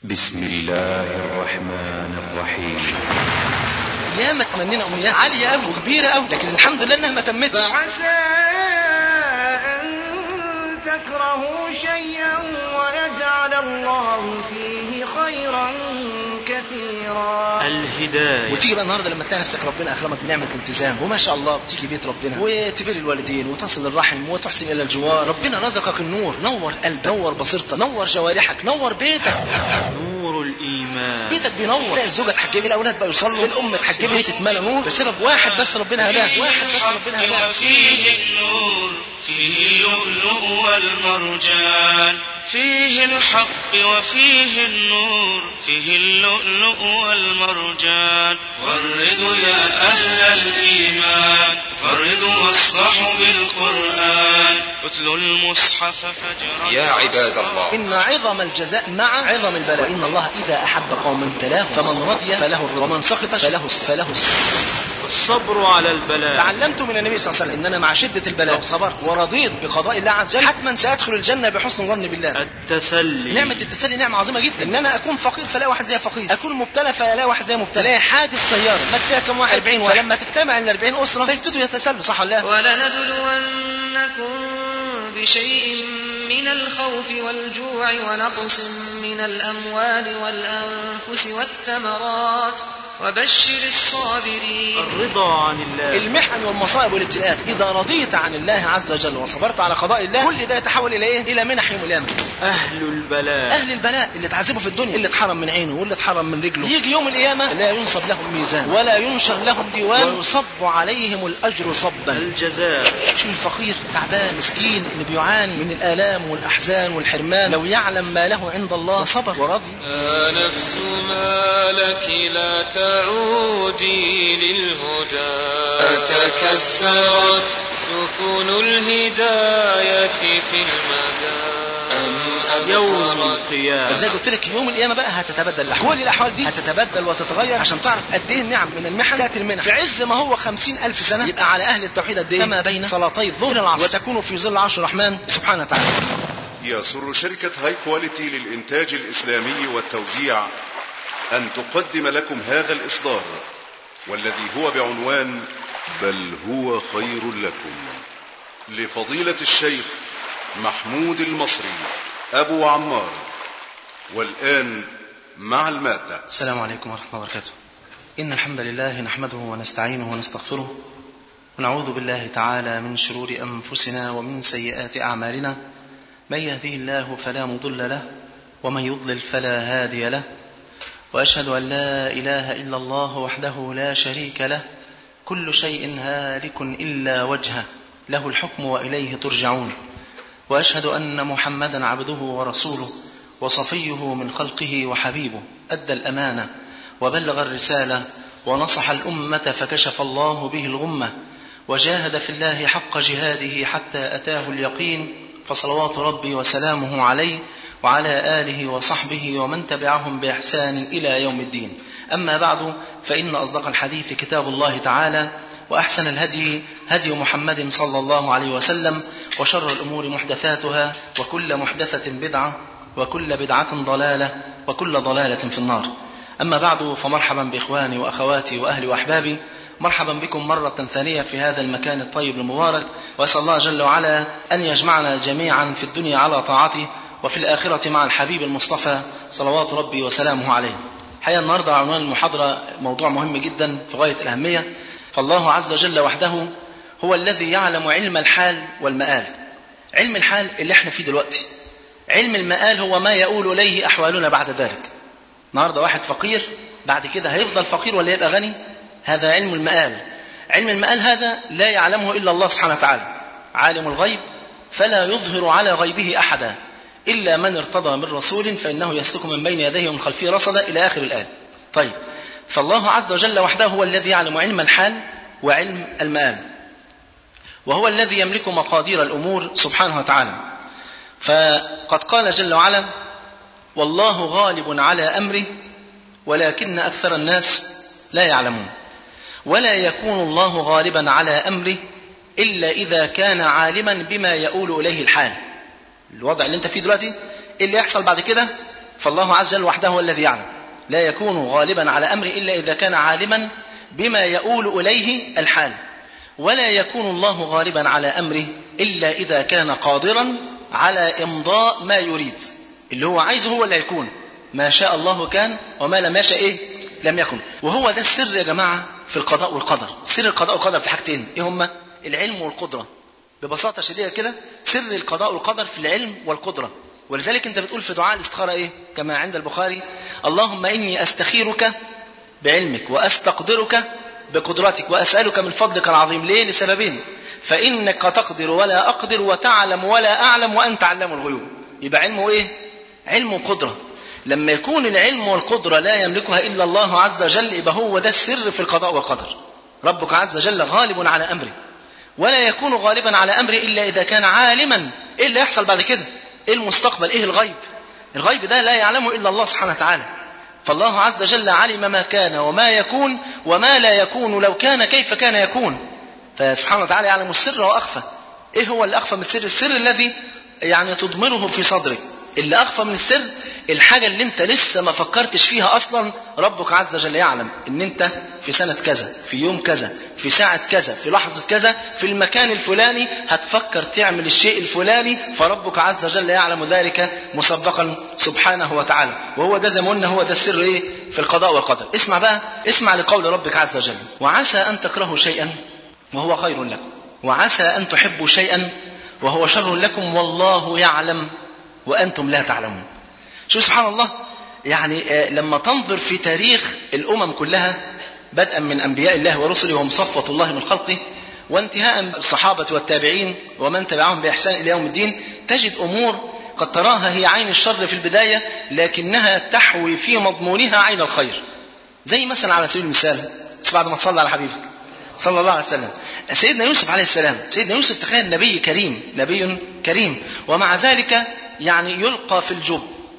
بسم الله الرحمن الرحيم. يا ما تمنينا امنيات عاليه قوي وكبيره قوي، لكن الحمد لله انها ما تمتش. فعسى ان تكرهوا شيئا ويجعل الله فيه خيرا كثيرا. الهداية. وتيجي بقى النهارده لما تلاقي نفسك ربنا اكرمك بنعمه الالتزام وما شاء الله بتيجي بيت ربنا وتبر الوالدين وتصل الرحم وتحسن الى الجوار، ربنا رزقك النور، نور قلبك، نور بصيرتك، نور جوارحك، نور بيتك، نور الإيمان. بيتك بينور، تلاقي الزوجه اتحجبت، الاولاد بقوا يصلوا، الام اتحجبت، تتملى نور بسبب واحد بس ربنا هداه، واحد بس ربنا هداه. وفيه النور، فيه اللؤلؤ والمرجان، فيه الحق وفيه النور، فيه اللؤلؤ والمرجان. غردوا يا أهل الإيمان، غردوا واصلحوا بالقرآن، اتلوا المصحف فجرا. يا عباد الله، إن عظم الجزاء مع عظم البلاء، وإن الله إذا أحب قوما ابتلاهم، فمن رضي فله الرضا ومن سخط فله الصبر على البلاء. تعلمت من النبي صلى الله عليه وسلم إن أنا مع شدة البلاء صبرت ورضيت بقضاء الله عز وجل حتما سأدخل الجنة بحسن ظن بالله. التسلي. نعمة التسلي نعمة عظيمة جدا، إن أنا أكون فقير فلا واحد زي فقير، أكون مبتلى فلا واحد زي مبتلى، لا حادث سيارة مات فيها كم واحد 40 واحد، فلما تجتمع ال 40 أسرة فيبتدوا يتسلوا، صح ولا لا؟ ولنبلونكم بشيء من الخوف والجوع ونقص من الأموال والأنفس والثمرات وبشر الصابرين. الرضا عن الله. المحن والمصائب والابتلاءات إذا رضيت عن الله عز وجل وصبرت على قضاء الله، كل ده يتحول إلى إيه؟ إلى منح يوم القيامة. أهل البلاء. أهل البلاء اللي تعذبوا في الدنيا، اللي اتحرم من عينه واللي اتحرم من رجله، يجي يوم القيامة لا ينصب لهم ميزان ولا ينشر لهم ديوان ويصب عليهم الأجر صبا. الجزاء. شوف الفقير تعبان مسكين اللي بيعاني من الآلام والأحزان والحرمان، لو يعلم ما له عند الله صبر ورضي. نفس ما لك لا تعودي للهدى، أتكسرت سفن الهداية في المدى يوم القيامة. زي قلت لك يوم القيامة بقى هتتبدل الأحوال، كل الأحوال دي هتتبدل وتتغير عشان تعرف قد إيه النعم من المحن تأتي المنح. في عز ما هو 50,000 سنة يبقى على أهل التوحيد قد إيه؟ كما بين صلاتي الظهر والعصر، وتكون في ظل عرش الرحمن سبحانه وتعالى. يسر شركة هاي كواليتي للإنتاج الإسلامي والتوزيع أن تقدم لكم هذا الإصدار، والذي هو بعنوان بل هو خير لكم، لفضيلة الشيخ محمود المصري أبو عمار. والآن مع المادة. السلام عليكم ورحمة الله وبركاته. إن الحمد لله نحمده ونستعينه ونستغفره، ونعوذ بالله تعالى من شرور أنفسنا ومن سيئات أعمالنا، من يهده الله فلا مضل له ومن يضلل فلا هادي له، وأشهد أن لا إله إلا الله وحده لا شريك له، كل شيء هالك إلا وجهه، له الحكم وإليه ترجعون. وأشهد أن محمدا عبده ورسوله وصفيه من خلقه وحبيبه، أدى الأمانة وبلغ الرسالة ونصح الأمة فكشف الله به الغمة، وجاهد في الله حق جهاده حتى أتاه اليقين، فصلوات ربي وسلامه عليه وعلى آله وصحبه ومن تبعهم بإحسان إلى يوم الدين. أما بعد، فإن أصدق الحديث كتاب الله تعالى، وأحسن الهدي هدي محمد صلى الله عليه وسلم، وشر الأمور محدثاتها، وكل محدثة بدعة، وكل بدعة ضلالة، وكل ضلالة في النار. أما بعد، فمرحبا بإخواني وأخواتي وأهلي وأحبابي، مرحبا بكم مرة ثانية في هذا المكان الطيب المبارك، وأسأل الله جل وعلا أن يجمعنا جميعا في الدنيا على طاعته، وفي الآخرة مع الحبيب المصطفى صلوات ربي وسلامه عليه. حقيقة النهاردة عنوان المحاضرة موضوع مهم جدا في غاية الأهمية. فالله عز وجل وحده هو الذي يعلم علم الحال والمآل. علم الحال اللي احنا فيه دلوقتي، علم المآل هو ما يؤول إليه أحوالنا بعد ذلك. النهاردة واحد فقير، بعد كده هيفضل فقير ولا يبقى غني؟ هذا علم المآل. علم المآل هذا لا يعلمه إلا الله سبحانه وتعالى، عالم الغيب فلا يظهر على غيبه أحدا إلا من ارتضى من رسول فإنه يسلك من بين يديه ومن خلفه رصدا إلى آخر الآية. طيب، فالله عز وجل وحده هو الذي يعلم علم الحال وعلم المآل، وهو الذي يملك مقادير الأمور سبحانه وتعالى. فقد قال جل وعلا: والله غالب على أمره ولكن أكثر الناس لا يعلمون. ولا يكون الله غالبا على أمره إلا إذا كان عالما بما يؤول إليه الحال. الوضع اللي انت فيه دلوقتي اللي يحصل بعد كده فالله عز وجل وحده هو الذي يعلم. لا يكون غالبا على أمره إلا إذا كان عالما بما يؤول إليه الحال، ولا يكون الله غالبا على أمره إلا إذا كان قادرا على إمضاء ما يريد. اللي هو عايزه هو اللي هيكون، ما شاء الله كان وما لم يشاء لم يكن. وهو ده السر يا جماعة في القضاء والقدر. سر القضاء والقدر في حاجتين، إيه هما؟ العلم والقدرة. ببساطة شديدة كده، سر القضاء والقدر في العلم والقدرة. ولذلك انت بتقول في دعاء الاستخارة ايه كما عند البخاري: اللهم إني أستخيرك بعلمك وأستقدرك بقدرتك وأسألك من فضلك العظيم. ليه؟ لسببين: فإنك تقدر ولا أقدر، وتعلم ولا أعلم، وأنت علام الغيوب. يبقى علمه ايه؟ علم وقدرة. لما يكون العلم والقدرة لا يملكها إلا الله عز وجل، يبقى هو ده السر في القضاء والقدر. ربك عز وجل غالب على أمره، ولا يكون غالبا على أمره إلا إذا كان عالما إيه اللي يحصل بعد كده، إيه المستقبل، إيه الغيب. الغيب ده لا يعلمه إلا الله سبحانه وتعالى. فالله عز وجل علم ما كان وما يكون وما لا يكون لو كان كيف كان يكون. فسبحانه وتعالى يعلم السر وأخفى. إيه هو اللي أخفى من السر؟ السر الذي يعني تضمره في صدرك. اللي أخفى من السر الحاجة اللي انت لسه ما فكرتش فيها أصلا. ربك عز وجل يعلم ان انت في سنة كذا، في يوم كذا، في ساعة كذا، في لحظة كذا، في المكان الفلاني هتفكر تعمل الشيء الفلاني، فربك عز وجل يعلم ذلك مسبقا سبحانه وتعالى. وهو ده زي ما قلنا هو ده السر ايه في القضاء والقدر. اسمع بقى، اسمع لقول ربك عز وجل: وعسى أن تكرهوا شيئا وهو خير لكم، وعسى أن تحبوا شيئا وهو شر لكم، والله يعلم وأنتم لا تعلمون. شو سبحان الله. يعني لما تنظر في تاريخ الأمم كلها بدءا من أنبياء الله ورسله وهم صفوة الله من خلقه، وانتهاء بالصحابة والتابعين ومن تبعهم بإحسان إلى يوم الدين، تجد أمور قد تراها هي عين الشر في البداية لكنها تحوي في مضمونها عين الخير. زي مثلا على سبيل المثال، بعد ما تصلى على حبيبك صلى الله عليه وسلم، سيدنا يوسف عليه السلام. سيدنا يوسف تخيل نبي كريم ومع ذلك يعني يلقى في الجب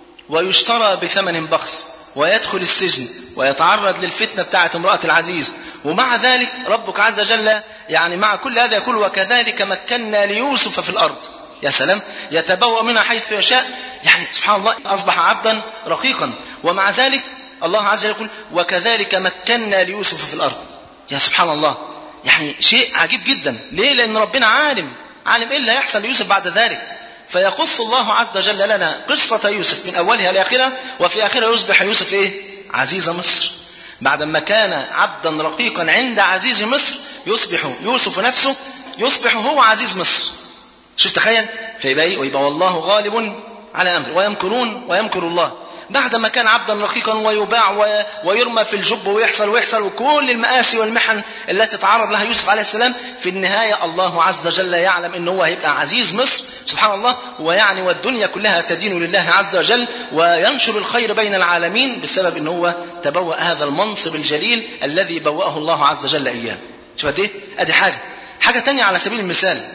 ويشترى بثمن بخس ويدخل السجن ويتعرض للفتنة بتاعة امرأة العزيز، ومع ذلك ربك عز وجل يعني مع كل هذا يقول: وكذلك مكنا ليوسف في الأرض. يا سلام، يتبوأ منها حيث يشاء. يعني سبحان الله أصبح عبدا رقيقا، ومع ذلك الله عز وجل يقول: وكذلك مكنا ليوسف في الأرض. يا سبحان الله، يعني شيء عجيب جدا. ليه؟ لأن ربنا عالم إيه اللي هيحصل ليوسف بعد ذلك. فيقص الله عز وجل لنا قصة يوسف من أولها لآخرها، وفي آخرها يصبح يوسف إيه؟ عزيز مصر. بعدما كان عبدا رقيقا عند عزيز مصر، يصبح يوسف نفسه يصبح هو عزيز مصر. شوف تخيل. ويبقى والله غالب على أمره ويمكرون ويمكر الله. بعدما كان عبدا رقيقا ويباع ويرمى في الجب ويحصل وكل المآسي والمحن التي تعرض لها يوسف عليه السلام، في النهاية الله عز وجل يعلم إنه هو هيبقى عزيز مصر سبحان الله. ويعني والدنيا كلها تدين لله عز وجل وينشر الخير بين العالمين بسبب إنه هو تبوأ هذا المنصب الجليل الذي بوأه الله عز وجل إياه. شوفت إيه؟ أدي حاجة تانية على سبيل المثال.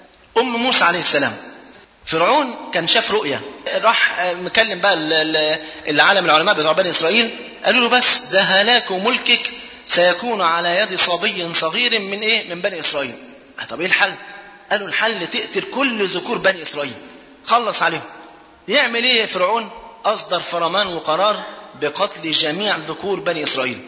أم موسى عليه السلام، فرعون كان شاف رؤيا، راح مكلم بقى العالم العلماء بتوع بني إسرائيل، قالوا له: بس ده هلاك ملكك سيكون على يد صبي صغير من بني إسرائيل. طب إيه الحل؟ قالوا: الحل تقتل كل ذكور بني إسرائيل، خلص عليهم. يعمل إيه فرعون؟ أصدر فرمان وقرار بقتل جميع ذكور بني إسرائيل،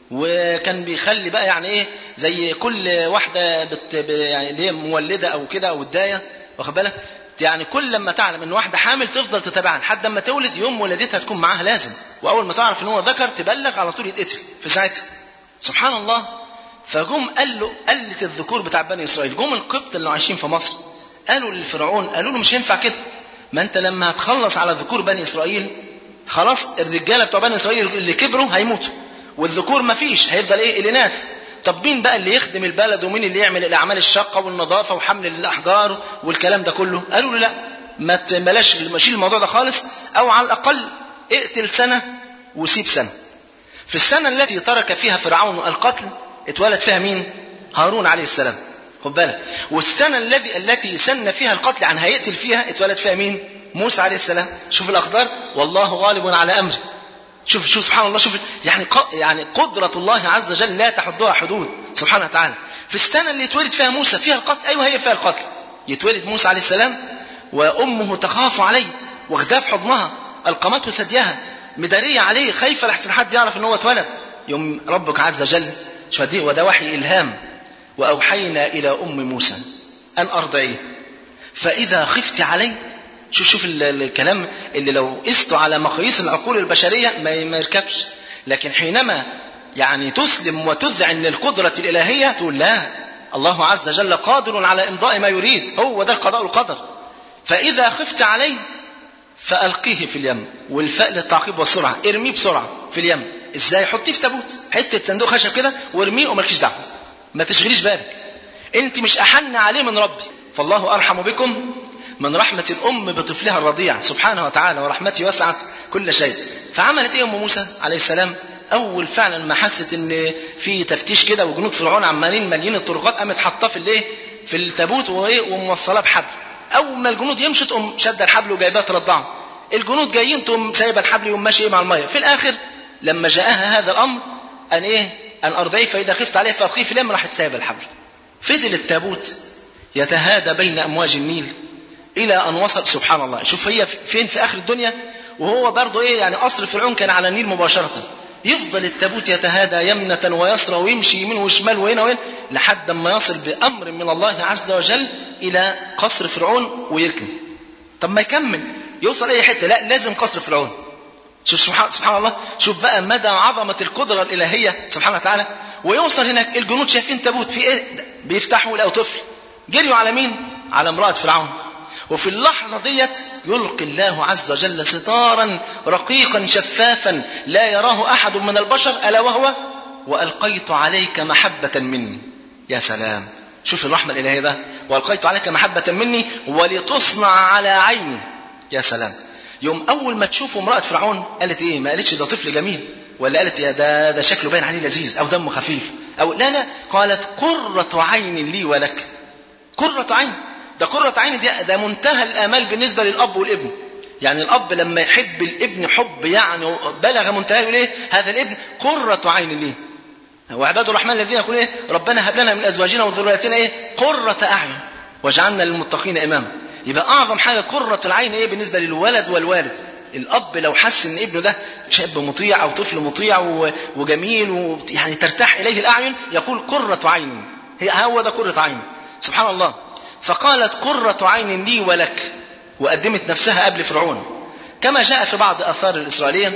وكان بيخلي بقى يعني إيه زي كل واحدة يعني اللي هي مولدة أو كده أو الداية، واخد بالك؟ يعني كل لما تعلم ان واحده حامل تفضل تتابعها لحد ما تولد، يوم ولادتها تكون معاها لازم، واول ما تعرف ان هو ذكر تبلغ على طول يتقتل في ساعتها. سبحان الله. فجم قلت الذكور بتاع بني اسرائيل، جم القبط اللي عايشين في مصر قالوا للفرعون، قالوا له: مش هينفع كده، ما انت لما هتخلص على ذكور بني اسرائيل خلاص الرجاله بتوع بني اسرائيل اللي كبروا هيموتوا، والذكور مفيش، هيفضل ايه؟ الاناث. طب مين بقى اللي يخدم البلد ومين اللي يعمل الأعمال الشاقة والنظافة وحمل الأحجار والكلام ده كله؟ قالوا له: لا، ما تبلاش، شيل الموضوع ده خالص، أو على الأقل اقتل سنة وسيب سنة. في السنة التي ترك فيها فرعون القتل اتولد فيها مين؟ هارون عليه السلام، خد بالك. والسنة التي سن فيها القتل عن هيقتل فيها اتولد فيها مين؟ موسى عليه السلام. شوف الأقدار، والله غالب على أمره. شوف سبحان الله. شوف يعني قدرة الله عز وجل لا تحدها حدود سبحانه وتعالى. في السنة اللي يتولد فيها موسى فيها القتل، أيوة هي فيها القتل. يتولد موسى عليه السلام وأمه تخاف عليه واخداه في حضنها القمته ثديها مدارية عليه، خايفة لحسن حد يعرف ان هو اتولد. يوم ربك عز وجل شو دي، وده وحي إلهام، وأوحينا إلى أم موسى أن أرضعيه فإذا خفت عليه. شوف الكلام اللي لو قست على مقاييس العقول البشرية ما يركبش، لكن حينما يعني تسلم وتذعن للقدرة الإلهية تقول لا، الله عز وجل قادر على إمضاء ما يريد، هو ده القضاء والقدر. فإذا خفت عليه فألقيه في اليم، والفاء للتعقيب والسرعة، ارميه بسرعة في اليم. ازاي؟ حطيه في تابوت، حتة صندوق خشب كده وارميه ومالكيش دعوة، ما تشغليش بالك، انت مش أحن عليه من ربي. فالله أرحم بكم من رحمة الأم بطفلها الرضيع سبحانه وتعالى، ورحمتي وسعت كل شيء. فعملت ايه أم موسى عليه السلام؟ أول فعلا ما حست ان في تفتيش كده وجنود فرعون عمالين مالين الطرقات، قامت حطاه في التابوت وموصلاه بحبل. أول ما الجنود يمشوا تقوم شد الحبل وجايباه ترضعه، الجنود جايين تقوم سايبه الحبل وماشي مع الميه. في الآخر لما جاءها هذا الأمر أن أرضعيه فإذا خفت عليه فألقيه في اليم، راحت سايبه الحبل. فضل التابوت يتهادى بين أمواج النيل إلى أن وصل، سبحان الله، شوف هي فين في آخر الدنيا، وهو برضه يعني قصر فرعون كان على النيل مباشرة. يفضل التابوت يتهادى يمنة ويسرى ويمشي يمين وشمال وهنا وهنا لحد ما يصل بأمر من الله عز وجل إلى قصر فرعون ويركن. طب ما يكمل يوصل أي حتة، لا لازم قصر فرعون. شوف سبحان الله، شوف بقى مدى عظمة القدرة الإلهية سبحانه وتعالى. ويوصل هناك الجنود شايفين تابوت في إيه؟ بيفتحوا لقوا طفل، جريوا على مين؟ على امرأة فرعون. وفي اللحظة ديت يلقي الله عز وجل ستارا رقيقا شفافا لا يراه أحد من البشر، ألا وهو وألقيت عليك محبة مني. يا سلام، شوف الرحمة الإلهية ده، وألقيت عليك محبة مني ولتصنع على عيني. يا سلام. يوم أول ما تشوفوا امرأة فرعون قالت إيه؟ ما قالتش ده طفل جميل، ولا قالت يا ده شكله باين عليه لذيذ أو دمه خفيف، أو لا، قالت قرة عين لي ولك. قرة عين، ده قرة عين ده منتهى الآمال بالنسبة للأب والابن. يعني الأب لما يحب الابن حب يعني بلغ منتهى، يقول إيه؟ هذا الابن قرة عين لي. وعباد الرحمن الذين يقول إيه؟ ربنا هب لنا من أزواجنا وذرياتنا إيه؟ قرة أعين واجعلنا للمتقين إماما. يبقى أعظم حاجة قرة العين إيه بالنسبة للولد والوالد. الأب لو حس إن ابنه ده شاب مطيع أو طفل مطيع وجميل ويعني ترتاح إليه الأعين، يقول قرة عين، هو ده قرة عين. سبحان الله. فقالت قرة عين لي ولك، وقدمت نفسها قبل فرعون. كما جاء في بعض آثار الإسرائيلية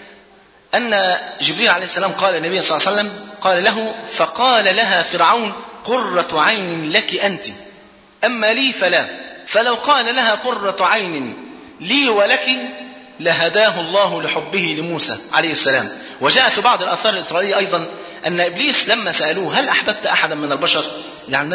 أن جبريل عليه السلام قال للنبي صلى الله عليه وسلم، قال له فقال لها فرعون قرة عين لك أنت أما لي فلا، فلو قال لها قرة عين لي ولك لهداه الله لحبه لموسى عليه السلام. وجاء في بعض الآثار الإسرائيلية أيضا أن إبليس لما سألوه هل أحببت أحدا من البشر، يعني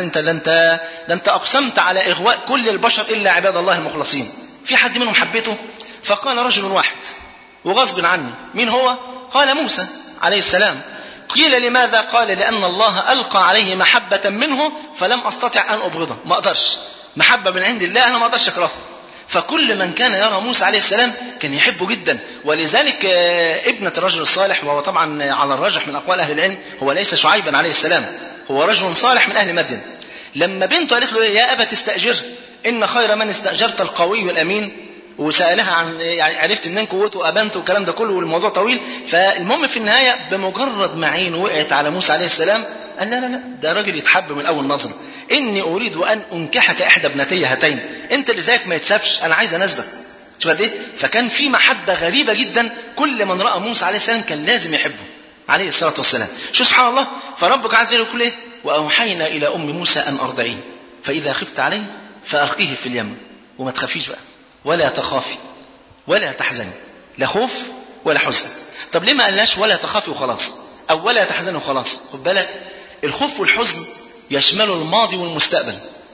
أنت أقسمت على إغواء كل البشر إلا عباد الله المخلصين، في حد منهم حبيته؟ فقال رجل واحد وغصب عني. مين هو؟ قال موسى عليه السلام. قيل لماذا؟ قال لأن الله ألقى عليه محبة منه فلم أستطع أن أبغضه، ما أقدرش، محبة من عند الله أنا ما أقدرش أكرهه. فكل من كان يرى موسى عليه السلام كان يحبه جدا. ولذلك ابنة الرجل الصالح، وهو طبعا على الراجح من أقوال أهل العلم هو ليس شعيبا عليه السلام، هو رجل صالح من أهل مدين. لما بنته قالت له يا أبا تستأجر إن خير من استأجرت القوي الأمين، وسألها عن يعني عرفت منين قوته أبنته والكلام ده كله، والموضوع طويل. فالمهم في النهاية بمجرد ما عينه وقعت على موسى عليه السلام قال لا ده راجل يتحب من أول نظر، إني أريد أن أنكحك إحدى ابنتي هاتين، أنت اللي زيك ما يتسابش، أنا عايز أناسبك. شوف قد إيه؟ فكان في محبة غريبة جدا، كل من رأى موسى عليه السلام كان لازم يحبه عليه الصلاة والسلام. شو سبحان الله. فربك عز وجل يقول إيه؟ وأوحينا إلى أم موسى أن أرضعيه فإذا خفت عليه فألقيه في اليم. وما تخافيش بقى ولا تخافي ولا تحزني، لا خوف ولا حزن. طب ليه ما قالناش ولا تخافي وخلاص أو ولا تحزني وخلاص؟ خد بالك، الخوف والحزن يشمل الماضي والمستقبل.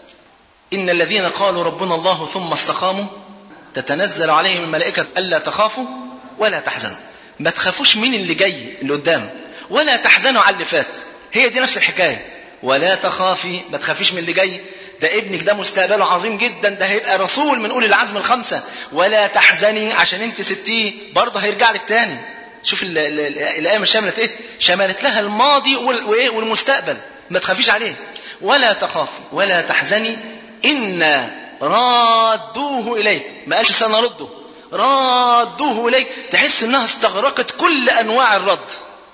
إن الذين قالوا ربنا الله ثم استقاموا تتنزل عليهم الملائكة ألا تخافوا ولا تحزنوا. ما تخافوش من اللي جاي اللي قدام، ولا تحزنوا على اللي فات، هي دي نفس الحكاية. ولا تخافي، ما تخافيش من اللي جاي، ده ابنك ده مستقبله عظيم جدا، ده هيبقى رسول من أولي العزم الخمسة. ولا تحزني عشان انت ستيه برضه هيرجع لك تاني. شوف الآية شملت ايه؟ شملت لها الماضي والمستقبل، ما تخافيش عليه. ولا تخافي ولا تحزني إنا رادوه إليك، ما قالش سنرده، رادوه إليك، تحس إنها استغرقت كل أنواع الرد.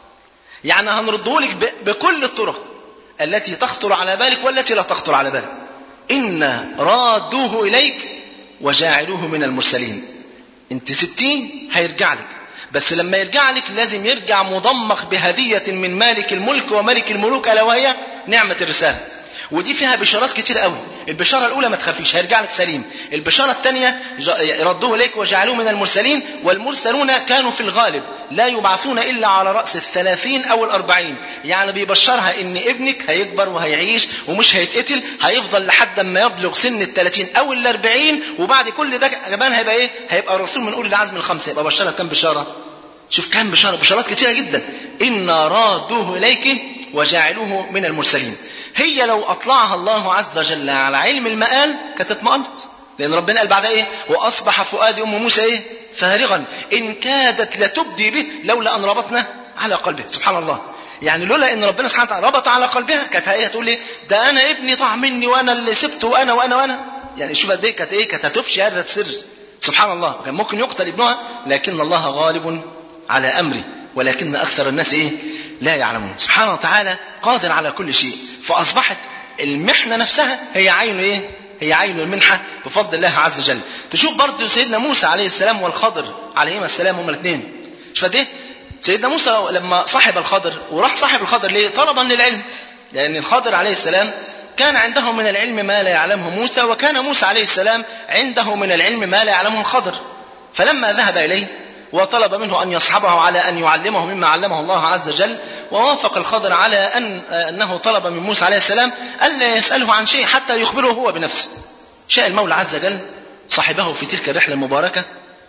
يعني هنرده لك بكل الطرق التي تخطر على بالك والتي لا تخطر على بالك. إن رادوه إليك وجاعلوه من المرسلين. انت سبتيه هيرجع لك، بس لما يرجع لك لازم يرجع مضمخ بهدية من مالك الملك وملك الملوك، ألا وهي نعمة الرسالة. ودي فيها بشارات كتير قوي. البشارة الأولى ما تخافيش، هيرجع لك سليم. البشارة الثانية ردوه إليك وجعلوه من المرسلين، والمرسلون كانوا في الغالب لا يبعثون إلا على رأس 30 أو 40. يعني بيبشرها إن ابنك هيكبر وهيعيش ومش هيتقتل، هيفضل لحد ما يبلغ سن 30 أو 40، وبعد كل ده كمان هيبقى إيه؟ هيبقى رسول من أولي العزم الخمسة. يبقى بشرها كم بشارة؟ شوف كم بشارة، بشارات كتيرة جدا. إن رادوه إليك وجعلوه من المرسلين. هي لو أطلعها الله عز وجل على علم المآل كانت اطمأنت، لأن ربنا قال بعد إيه؟ وأصبح فؤاد أم موسى إيه؟ فارغا إن كادت لتبدي به لولا أن ربطنا على قلبه. سبحان الله. يعني لولا إن ربنا سبحانه وتعالى ربط على قلبها كانت هي تقول لي ده أنا ابني ضاع مني وأنا اللي سبته وأنا وأنا وأنا. يعني شوف قد إيه كانت إيه؟ كانت هتفشي هذا السر. سبحان الله. كان ممكن يقتل ابنها، لكن الله غالب على أمره ولكن أكثر الناس إيه؟ لا يعلمون. سبحانه وتعالى قادر على كل شيء. فأصبحت المحنة نفسها هي عين إيه؟ هي عين المنحة بفضل الله عز وجل. تشوف برضه سيدنا موسى عليه السلام والخضر عليهما السلام هما الاثنين. شوف قد إيه؟ سيدنا موسى لما صاحب الخضر، وراح صاحب الخضر ليه؟ طلبا للعلم، لأن الخضر عليه السلام كان عنده من العلم ما لا يعلمه موسى، وكان موسى عليه السلام عنده من العلم ما لا يعلمه الخضر. فلما ذهب إليه وطلب منه أن يصحبه على أن يعلمه مما علمه الله عز وجل، ووافق الخضر على أنه طلب من موسى عليه السلام ألا يسأله عن شيء حتى يخبره هو بنفسه. شاء المولى عز وجل صاحبه في تلك الرحلة المباركة،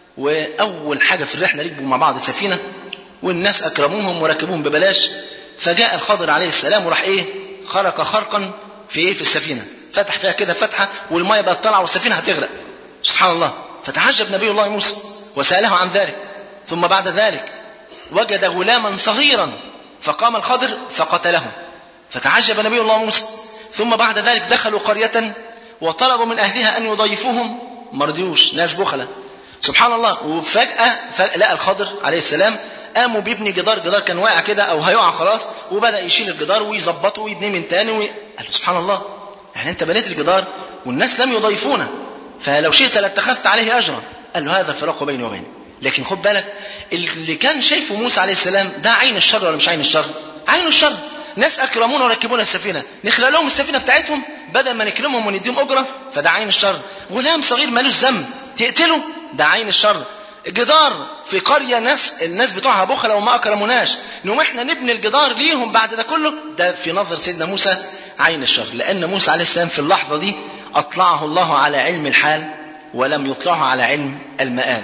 وأول حاجة في الرحلة ركبوا مع بعض سفينة، والناس أكرموهم وركبوهم ببلاش. فجاء الخضر عليه السلام وراح إيه؟ خرق خرقا في إيه؟ في السفينة، فتح فيها كده فتحة والمية بقت طالعة والسفينة هتغرق. سبحان الله. فتعجب نبي الله موسى وسأله عن ذلك. ثم بعد ذلك وجد غلاما صغيرا فقام الخضر فقتله، فتعجب نبي الله موسى. ثم بعد ذلك دخلوا قرية وطلبوا من أهلها أن يضيفوهم، مرضيوش، ناس بخلة. سبحان الله. وفجأة لقى الخضر عليه السلام قاموا بيبني جدار كان واقع كده أو هيقع خلاص، وبدأ يشيل الجدار ويظبطه ويبنيه من تاني قال له سبحان الله، يعني أنت بنيت الجدار والناس لم يضيفونا، فلو شئت لاتخذت عليه أجرا. قال له هذا الفراق بيني وبينك. لكن خد بالك، اللي كان شايفه موسى عليه السلام ده عين الشر ولا مش عين الشر؟ عين الشر. ناس أكرمونا وركبونا السفينة، نخلق لهم السفينة بتاعتهم بدل ما نكرمهم ونديهم أجرة، فده عين الشر. غلام صغير مالوش ذنب تقتله، ده عين الشر. جدار في قرية الناس بتوعها بخلة وما أكرموناش، نقوم احنا نبني الجدار ليهم بعد ده كله، ده في نظر سيدنا موسى عين الشر. لأن موسى عليه السلام في اللحظة دي أطلعه الله على علم الحال ولم يطلعه على علم المآل.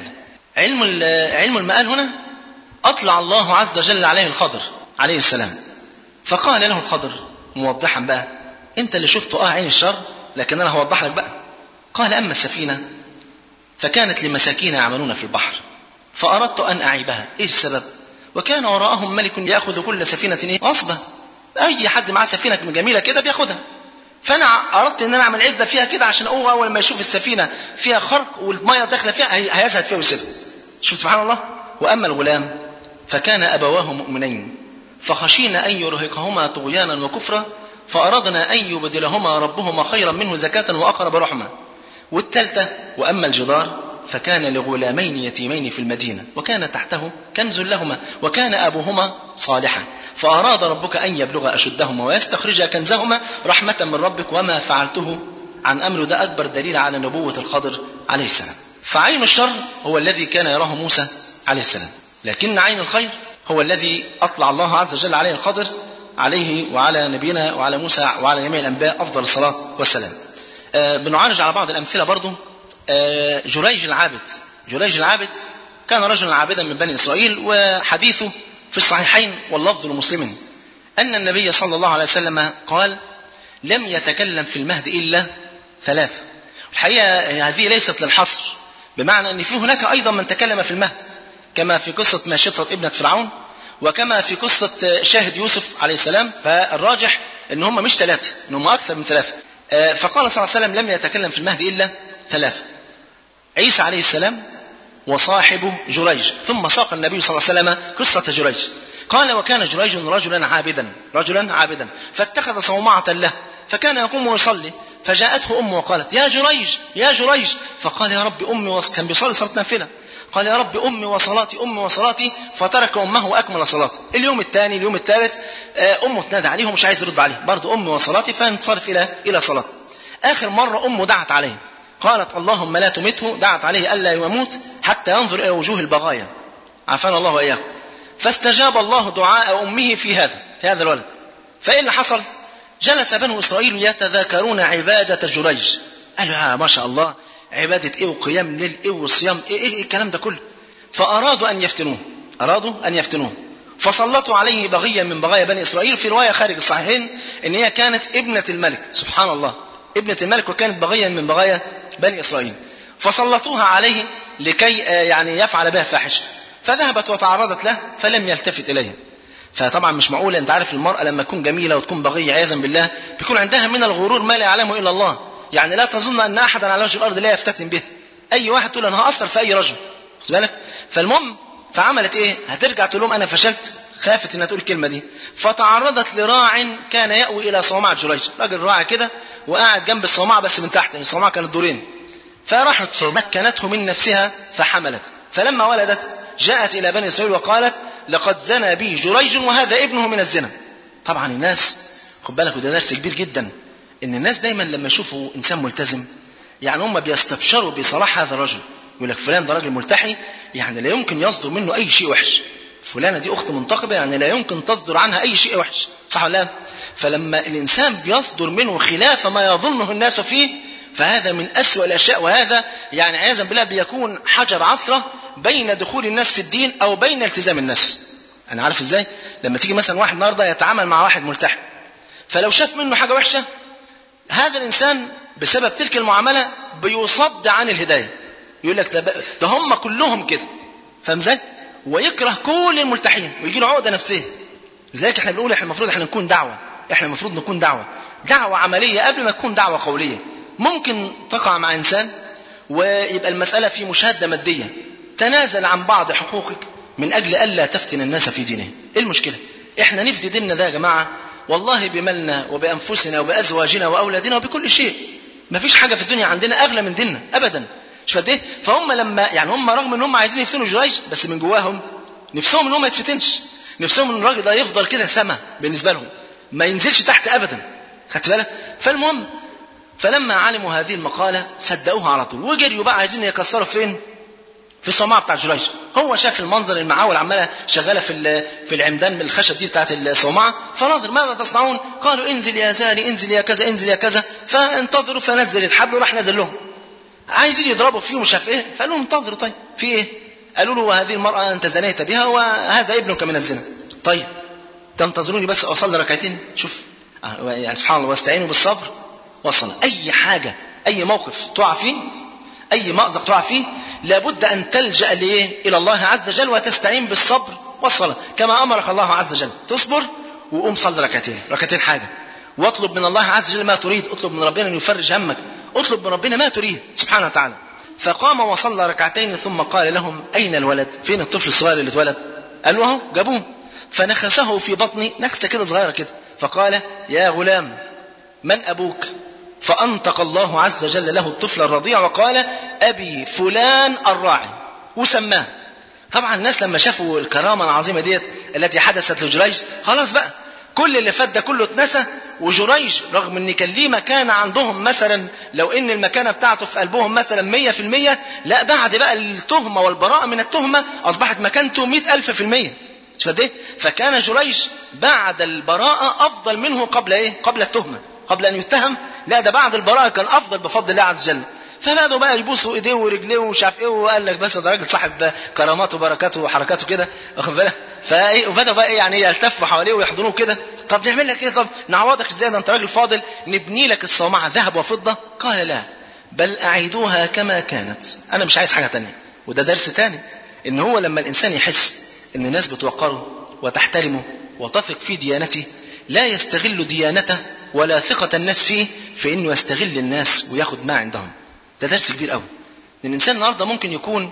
علم المآل هنا أطلع الله عز وجل عليه الخضر عليه السلام، فقال له الخضر موضحا بقى، أنت اللي شفته عين الشر، لكن أنا هوضح لك بقى. قال أما السفينة فكانت لمساكين يعملون في البحر، فأردت أن أعيبها. إيه السبب؟ وكان وراءهم ملك يأخذ كل سفينة غصبا، أي حد معاه سفينة جميلة كده بياخدها. فأنا أردت أن أنا أعمل عدة فيها كده عشان أول ما يشوف السفينة فيها خرق والمية داخلة فيها هيزهد فيها ويسيبها. شوف سبحان الله. وأما الغلام فكان أبواه مؤمنين فخشينا أن يرهقهما طغيانا وكفرا فأردنا أن يبدلهما ربهما خيرا منه زكاة وأقرب رحمة. والثالثة وأما الجدار فكان لغلامين يتيمين في المدينة وكان تحته كنز لهما وكان أبوهما صالحا فأراد ربك أن يبلغ أشدهما ويستخرج كنزهما رحمة من ربك وما فعلته عن أمر. ده أكبر دليل على نبوة الخضر عليه السلام. فعين الشر هو الذي كان يراه موسى عليه السلام، لكن عين الخير هو الذي أطلع الله عز وجل عليه الخضر عليه وعلى نبينا وعلى موسى وعلى جميع الأنبياء أفضل الصلاة والسلام. بنعالج على بعض الأمثلة برضو. جريج العابد كان رجلا عابدا من بني إسرائيل، وحديثه في الصحيحين واللفظ لمسلم أن النبي صلى الله عليه وسلم قال لم يتكلم في المهد إلا 3. الحقيقة هذه ليست للحصر، بمعنى أن في هناك أيضا من تكلم في المهد، كما في قصة ماشطة ابنة فرعون، وكما في قصة شاهد يوسف عليه السلام. فالراجح أن هم مش 3، أن هم أكثر من 3. فقال صلى الله عليه وسلم لم يتكلم في المهد إلا 3. عيسى عليه السلام وصاحب جريج. ثم ساق النبي صلى الله عليه وسلم قصة جريج. قال: وكان جريج رجلا عابدا فاتخذ صومعة له فكان يقوم ويصلي، فجاءته أمه وقالت: يا جريج. فقال: يا رب أمي كان بيصلي صلاة نافلة. قال: يا رب أمي وصلاتي، فترك أمه وأكمل صلاته. اليوم الثاني، اليوم الثالث، أمه تنادى عليه ومش عايز يرد عليه، برضه أمي وصلاتي، فانصرف إلى صلاته. آخر مرة أمه دعت عليه، قالت: اللهم لا تمته، دعت عليه ألا يموت حتى ينظر إلى وجوه البغايا، عافانا الله وإياكم. فاستجاب الله دعاء أمه في هذا الولد. فإيه اللي حصل؟ جلس بنو إسرائيل يتذاكرون عبادة جريج. قالوا: ما شاء الله، عبادة إيه وقيام ليل إيه وصيام إيه الكلام ده كله. فأرادوا أن يفتنوه فسلطوا عليه بغيا من بغايا بني إسرائيل. في رواية خارج الصحيحين إن هي كانت ابنة الملك، سبحان الله، ابنة الملك، وكانت بغيا من بغايا بني إسرائيل. فسلطوها عليه لكي يعني يفعل بها فاحشة. فذهبت وتعرضت له فلم يلتفت إليها. فطبعا مش معقولة، أنت عارف المرأة لما تكون جميلة وتكون بغية عياذا بالله بيكون عندها من الغرور ما لا يعلمه إلا الله. يعني لا تظن أن أحدا على وجه الأرض لا يفتتن به. أي واحد تقول أنا هأثر في أي رجل، خد بالك. فالمهم فعملت إيه؟ هترجع تقول لهم أنا فشلت، خافت إنها تقول الكلمة دي. فتعرضت لراع كان يأوي إلى صومعة جريج، راجل راعي كده وقاعد جنب الصومعة بس من تحت، الصومعة كانت دورين. فراحت مكنته من نفسها فحملت. فلما ولدت جاءت إلى بني إسرائيل وقالت: لقد زنى بي جريج وهذا ابنه من الزنا. طبعا الناس، خد بالك، وده درس كبير جدا، إن الناس دايما لما يشوفوا إنسان ملتزم يعني هم بيستبشروا بصلاح هذا الرجل. يقول لك فلان ده راجل ملتحي، يعني لا يمكن يصدر منه أي شيء وحش. فلانة دي أخت منتقبة، يعني لا يمكن تصدر عنها أي شيء وحش، صح ولا لا؟ فلما الإنسان بيصدر منه خلاف ما يظنه الناس فيه فهذا من أسوأ الأشياء، وهذا يعني عياذا بالله بيكون حجر عثرة بين دخول الناس في الدين أو بين التزام الناس. أنا عارف إزاي؟ لما تيجي مثلا واحد النهارده يتعامل مع واحد ملتحي، فلو شاف منه حاجة وحشة هذا الإنسان بسبب تلك المعاملة بيصد عن الهداية. يقول لك ده هم كلهم كده، فاهم ازاي؟ ويكره كل الملتحين ويجي له عقدة نفسية. لذلك احنا بنقول المفروض احنا نكون دعوة، احنا المفروض نكون دعوة عملية قبل ما تكون دعوة قولية. ممكن تقع مع إنسان ويبقى المسألة في مشاهدة مادية، تنازل عن بعض حقوقك من أجل ألا تفتن الناس في دينهم. إيه المشكلة؟ إحنا نفدي ديننا ده يا جماعة والله بمالنا وبأنفسنا وبأزواجنا وأولادنا وبكل شيء. مفيش حاجة في الدنيا عندنا أغلى من ديننا أبدا. مش فاهم؟ فهم لما يعني هم رغم إن هم عايزين يفتنوا جريج بس من جواهم نفسهم إن هم ما يتفتنش، نفسهم إن الراجل ده يفضل كده سما بالنسبة لهم، ما ينزلش تحت أبدا. خدت بالك؟ فالمهم فلما علموا هذه المقالة صدقوها على طول وجريوا بقى عايزين يكسروا فين؟ في الصومعة بتاع جريج. هو شاف المنظر المعاول عمالة شغالة في العمدان من الخشب دي بتاعت الصومعة، فنظر ماذا تصنعون؟ قالوا انزل يا زاني، انزل يا كذا، انزل يا كذا. فانتظروا، فنزل الحبل وراح نزل لهم. عايزين يضربوا فيه ومش عارف ايه، فقالوا لهم انتظروا. طيب في ايه؟ قالوا له وهذه المرأة انت زنيت بها وهذا ابنك من الزنا. طيب تنتظروني بس اصلي ركعتين. شوف يعني سبحان الله، واستعينوا بالصبر والصلاة. اي حاجة، اي موقف تقع فيه، اي مأزق تقع فيه، لابد أن تلجأ إلى الله عز وجل وتستعين بالصبر والصلاة كما أمرك الله عز وجل. تصبر وقوم صلي ركعتين حاجة، واطلب من الله عز وجل ما تريد. اطلب من ربنا أن يفرج همك، اطلب من ربنا ما تريد سبحانه وتعالى. فقام وصلى ركعتين ثم قال لهم أين الولد؟ فين الطفل الصغير اللي اتولد؟ قالوا اهو جابوه. فنخسه في بطني نخسة كده صغيرة كده، فقال يا غلام من أبوك؟ فأنطق الله عز وجل له الطفل الرضيع وقال أبي فلان الراعي، وسماه. طبعا الناس لما شافوا الكرامة العظيمة ديت التي حدثت لجريج خلاص بقى كل اللي فات ده كله اتنسى. وجريج رغم ان كان ليه مكانة عندهم، مثلا لو ان المكانة بتاعته في قلبهم مثلا 100%، لا بعد بقى التهمة والبراءة من التهمة أصبحت مكانته 100,000%. فكان جريج بعد البراءة أفضل منه قبل التهمة، قبل أن يتهم. لا ده بعد البراءة كان أفضل بفضل الله عز وجل. فبدأوا بقى يبوسوا ايديه ورجليه ومش عارف ايه، وقال لك بس ده راجل صاحب كرامات وبركاته وحركاته كده، واخد بالك؟ وبدأوا بقى يعني يلتفوا حواليه ويحضنوه كده. طب نعمل لك ايه؟ طب نعوضك ازاي؟ ده انت راجل فاضل، نبني لك الصومعة ذهب وفضة. قال لا بل أعيدوها كما كانت، أنا مش عايز حاجة تانية. وده درس تاني، إن هو لما الإنسان يحس إن الناس بتوقره وتحترمه وتثق في ديانته لا يستغل ديانته ولا ثقة الناس فيه في إنه يستغل الناس وياخد ما عندهم. ده درس كبير قوي. الإنسان النهارده ممكن يكون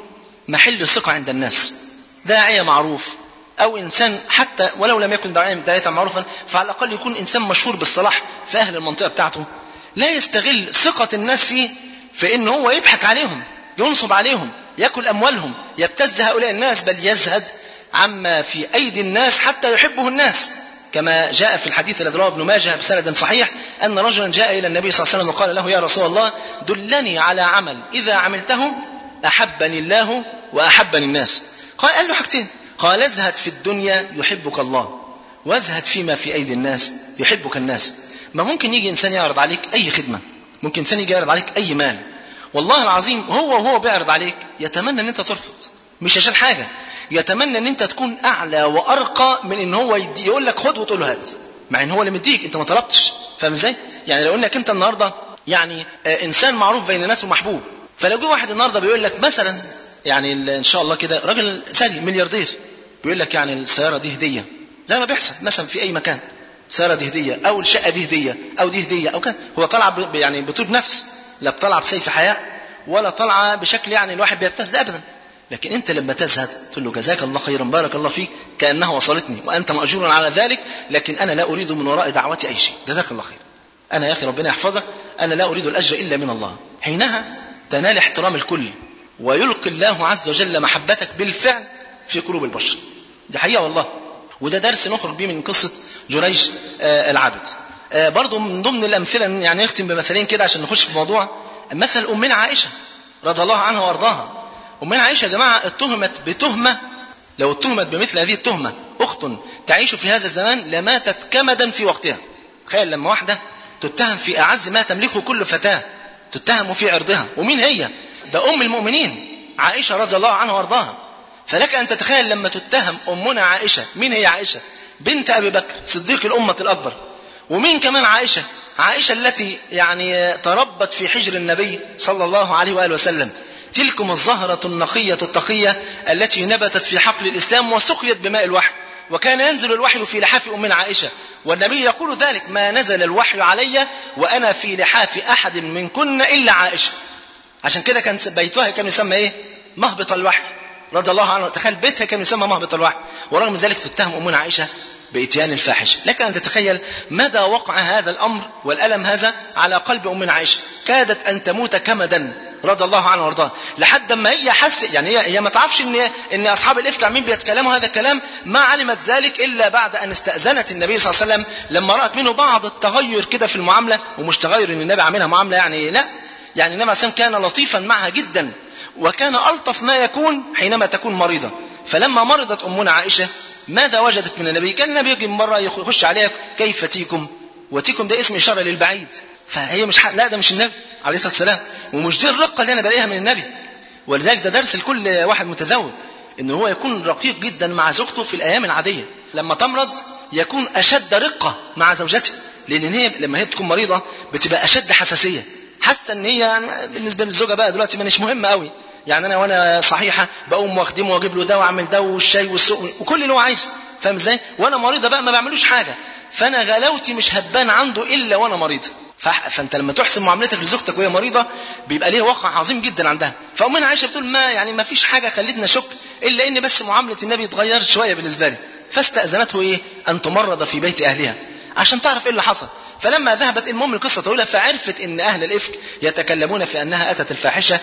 محل ثقة عند الناس، داعية معروف أو إنسان حتى ولو لم يكن داعية معروفا فعلى الأقل يكون إنسان مشهور بالصلاح في أهل المنطقة بتاعته، لا يستغل ثقة الناس فيه في إن هو يضحك عليهم، ينصب عليهم، يأكل أموالهم، يبتز هؤلاء الناس، بل يزهد عما في أيدي الناس حتى يحبه الناس، كما جاء في الحديث الذي رواه ابن ماجه بسند صحيح أن رجلا جاء إلى النبي صلى الله عليه وسلم وقال له: يا رسول الله دلني على عمل إذا عملته أحبني الله وأحبني الناس. قال له حاجتين، قال: ازهد في الدنيا يحبك الله، وازهد فيما في أيدي الناس يحبك الناس. ما ممكن يجي إنسان يعرض عليك أي خدمة، ممكن إنسان يجي يعرض عليك أي مال، والله العظيم هو بيعرض عليك يتمنى أن أنت ترفض، مش عشان حاجة، يتمنى أن أنت تكون أعلى وأرقى من أن هو يقول لك خد وتقول له هات، مع أن هو اللي مديك، أنت ما طلبتش. فاهم إزاي؟ يعني لو أنك أنت النهاردة يعني إنسان معروف بين الناس ومحبوب، فلو جه واحد النهاردة بيقول لك مثلا يعني إن شاء الله كده راجل ثري ملياردير بيقول لك يعني السيارة دي هدية، زي ما بيحصل مثلا في أي مكان، السيارة دي هدية أو الشقة دي هدية أو دي هدية أو كده، هو طلع يعني بطيب نفس، لا بطلع بسيف حياء ولا طلع بشكل يعني الواحد بيبتز أبدا. لكن أنت لما تزهد تقول له: جزاك الله خيرا، بارك الله فيك، كأنها وصلتني وأنت مأجور على ذلك، لكن أنا لا أريد من وراء دعوتي أي شيء، جزاك الله خير، أنا يا أخي ربنا يحفظك، أنا لا أريد الأجر إلا من الله. حينها تنال احترام الكل، ويلقي الله عز وجل محبتك بالفعل في قلوب البشر. دي حقيقة والله، وده درس نخرج بيه من قصة جريج العابد. برضو من ضمن الأمثلة، يعني نختم بمثلين كده عشان نخش في الموضوع. مثل أمنا عائشة رضي الله عنها وارضاها. أمنا عائشة يا جماعة اتهمت بتهمة، لو اتهمت بمثل هذه التهمة أخت تعيش في هذا الزمان لماتت كمدا في وقتها. تخيل لما واحدة تتهم في أعز ما تملكه كل فتاة، تتهم في عرضها، ومين هي؟ ده أم المؤمنين عائشة رضي الله عنها وارضاها. فلك أن تتخيل لما تتهم أمنا عائشة. مين هي عائشة؟ بنت أبي بكر صديق الأمة الأكبر. ومين كمان عائشة؟ عائشة التي يعني تربت في حجر النبي صلى الله عليه وآله وسلم، تلكم الزهرة النقية التقية التي نبتت في حقل الإسلام وسقيت بماء الوحي، وكان ينزل الوحي في لحاف أمنا عائشة، والنبي يقول ذلك: ما نزل الوحي علي وأنا في لحاف أحد منكن إلا عائشة. عشان كده كان بيتها كان يسمى إيه؟ مهبط الوحي رضي الله عنه. تخيل بيتها كان يسمى مهبط الوحي، ورغم ذلك تتهم أمنا عائشة بإتيان الفاحشة. لك أن تتخيل مدى وقع هذا الأمر والألم هذا على قلب أمنا عائشة، كادت أن تموت كمدا رضي الله عنه وارضاه، لحد ما هي حس يعني هي ما تعرفش ان اصحاب الافك عمين بيتكلموا هذا الكلام، ما علمت ذلك الا بعد ان استأذنت النبي صلى الله عليه وسلم لما رأت منه بعض التغير كده في المعاملة. ومش تغير ان النبي عاملها معاملة يعني لا، يعني النبي صلى الله عليه وسلم كان لطيفا معها جدا، وكان ألطف ما يكون حينما تكون مريضة. فلما مرضت أمنا عائشة ماذا وجدت من النبي؟ كان النبي يجي مرة يخش عليها: كيف تيكم؟ وتيكم ده اسم إشارة للبعيد، فهي مش لا ده مش النبي عليه الصلاة والسلام، ومش دي الرقة اللي أنا بلاقيها من النبي. ولذلك ده درس لكل واحد متزوج، إن هو يكون رقيق جدا مع زوجته في الأيام العادية، لما تمرض يكون أشد رقة مع زوجته، لأن هي لما هي بتكون مريضة بتبقى أشد حساسية، حاسة إن هي يعني بالنسبة للزوجة بقى دلوقتي مش مهمة قوي، يعني أنا وأنا صحيحة بقوم واخدمه واجيب له ده واعمل ده والشاي والسوق وكل اللي هو عايزه، فاهم ازاي؟ وأنا مريضة بقى ما بعملوش حاجة، فأنا غلاوتي مش هتبان عنده إلا وأنا مريضة. فانت لما تحسن معاملتك لزوجتك وهي مريضه بيبقى ليه وقع عظيم جدا عندها. فأمنا عائشه بتقول ما فيش حاجه خلتنا شك الا ان بس معامله النبي اتغيرت شويه بالنسبه لي، فاستاذنته ايه؟ ان تمرض في بيت اهلها عشان تعرف ايه اللي حصل. فلما ذهبت، المهم القصه طويله، فعرفت ان اهل الافك يتكلمون في انها اتت الفاحشه،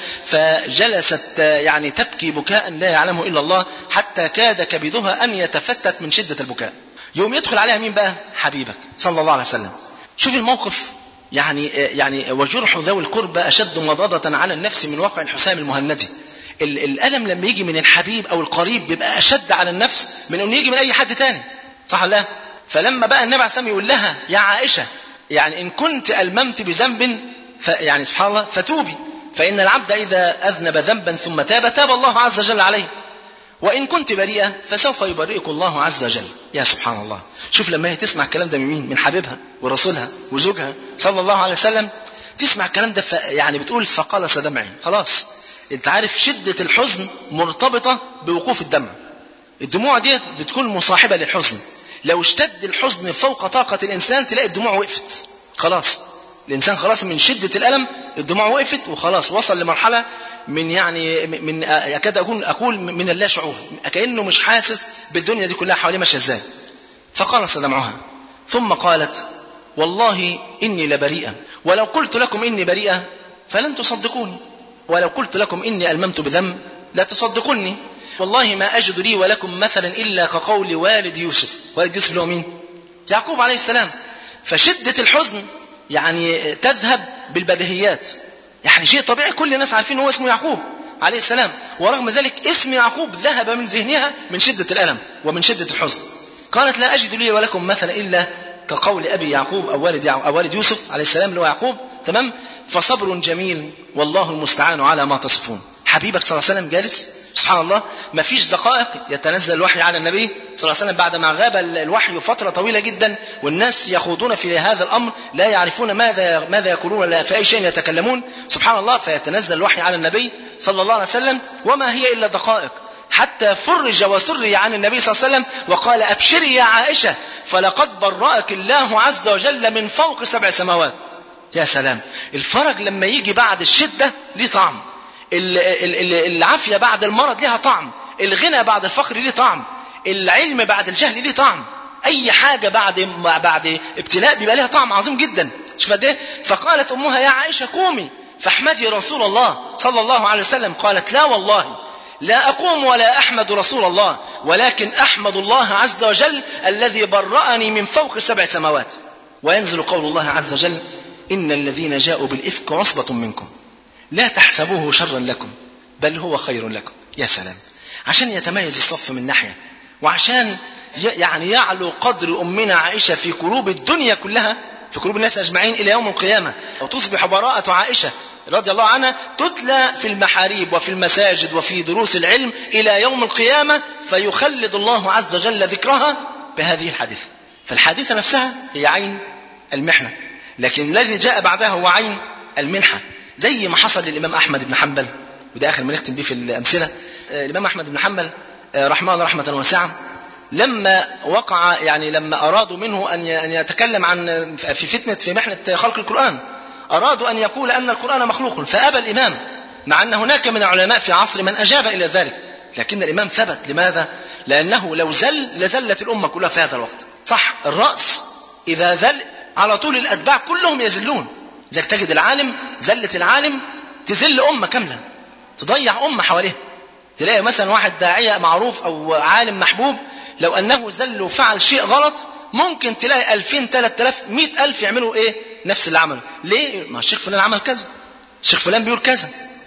فجلست يعني تبكي بكاء لا يعلمه الا الله، حتى كاد كبدها ان يتفتت من شده البكاء. يوم يدخل عليها مين بقى؟ حبيبك صلى الله عليه وسلم. شوف الموقف، يعني وجرح ذوي القربى أشد مضاضة على النفس من وقع الحسام المهندي. الألم لما يجي من الحبيب أو القريب بيبقى أشد على النفس من أنه يجي من أي حد تاني، صح الله؟ فلما بقى النبي عليه الصلاة والسلام يقول لها: يا عائشة، يعني إن كنت ألممت بذنب يعني سبحان الله فتوبي، فإن العبد إذا أذنب ذنبا ثم تاب الله عز وجل عليه، وإن كنت بريئة فسوف يبرئك الله عز وجل. يا سبحان الله، شوف لما هي تسمع الكلام ده من مين؟ من حبيبها ورسولها وزوجها صلى الله عليه وسلم، تسمع الكلام ده يعني بتقول: فقلص دمعي. خلاص، انت عارف شدة الحزن مرتبطة بوقوف الدمع، الدموع دي بتكون مصاحبة للحزن، لو اشتد الحزن فوق طاقة الإنسان تلاقي الدموع وقفت، خلاص الإنسان خلاص من شدة الألم الدموع وقفت، وخلاص وصل لمرحلة من يعني من يكاد أقول من اللا شعور، كأنه مش حاسس بالدنيا دي كلها حواليه ماشية ازاي. فقال دمعها، ثم قالت والله إني لبريئة، ولو قلت لكم إني بريئة فلن تصدقوني، ولو قلت لكم إني ألممت بذنب لا تصدقوني، والله ما أجد لي ولكم مثلا إلا كقول والد يوسف. والد يوسف له مين؟ يعقوب عليه السلام. فشدة الحزن يعني تذهب بالبديهيات، يعني شيء طبيعي كل الناس عارفين هو اسمه يعقوب عليه السلام، ورغم ذلك اسم يعقوب ذهب من ذهنها من شدة الألم ومن شدة الحزن. قالت لا أجد لي ولكم مثلا إلا كقول أبي يعقوب أو والد يوسف عليه السلام اللي هو يعقوب. تمام. فصبر جميل والله المستعان على ما تصفون. حبيبك صلى الله عليه وسلم جالس سبحان الله، ما فيش دقائق يتنزل الوحي على النبي صلى الله عليه وسلم بعد ما غاب الوحي فترة طويلة جدا، والناس يخوضون في هذا الأمر لا يعرفون ماذا يقولون ولا في أي شيء يتكلمون سبحان الله. فيتنزل الوحي على النبي صلى الله عليه وسلم وما هي إلا دقائق، حتى فرج وسري عن النبي صلى الله عليه وسلم وقال أبشري يا عائشة فلقد برأك الله عز وجل من فوق 7 سماوات. يا سلام، الفرج لما يجي بعد الشدة ليه طعم، العافية بعد المرض لها طعم، الغنى بعد الفقر ليه طعم، العلم بعد الجهل ليه طعم، أي حاجة بعد ابتلاء بيبقى لها طعم عظيم جدا. شوف قد ايه. فقالت أمها يا عائشة قومي فاحمدي رسول الله صلى الله عليه وسلم. قالت لا والله لا أقوم ولا أحمد رسول الله، ولكن أحمد الله عز وجل الذي برأني من فوق 7 سماوات. وينزل قول الله عز وجل إن الذين جاءوا بالإفك عصبة منكم لا تحسبوه شرا لكم بل هو خير لكم. يا سلام، عشان يتميز الصف من ناحية، وعشان يعني يعلو قدر أمنا عائشة في قلوب الدنيا كلها، في قلوب الناس أجمعين إلى يوم القيامة، وتصبح براءة عائشة رضي الله عنها تتلى في المحاريب وفي المساجد وفي دروس العلم إلى يوم القيامة، فيخلد الله عز وجل ذكرها بهذه الحادثة. فالحادثة نفسها هي عين المحنة، لكن الذي جاء بعدها هو عين المنحة. زي ما حصل للإمام أحمد بن حنبل، وده آخر ما نختم به في الأمثلة. الإمام أحمد بن حنبل رحمه الله رحمة واسعة، لما وقع يعني لما أرادوا منه أن يتكلم عن في محنة خلق القرآن، أرادوا أن يقول أن القرآن مخلوق، فأبى الإمام، مع أن هناك من العلماء في عصر من أجاب إلى ذلك، لكن الإمام ثبت. لماذا؟ لأنه لو زل لزلت الأمة كلها في هذا الوقت. صح، الرأس إذا ذل على طول الأتباع كلهم يزلون. إذا تجد العالم، زلة العالم تزل أمة كاملة، تضيع أمة حواليه. تلاقي مثلا واحد داعية معروف أو عالم محبوب، لو أنه زل وفعل شيء غلط ممكن تلاقي 2000 3000 100,000 يعملوا إيه؟ نفس اللي عمله. ليه؟ ما الشيخ فلان عمل كذا، الشيخ فلان بيقول كذا.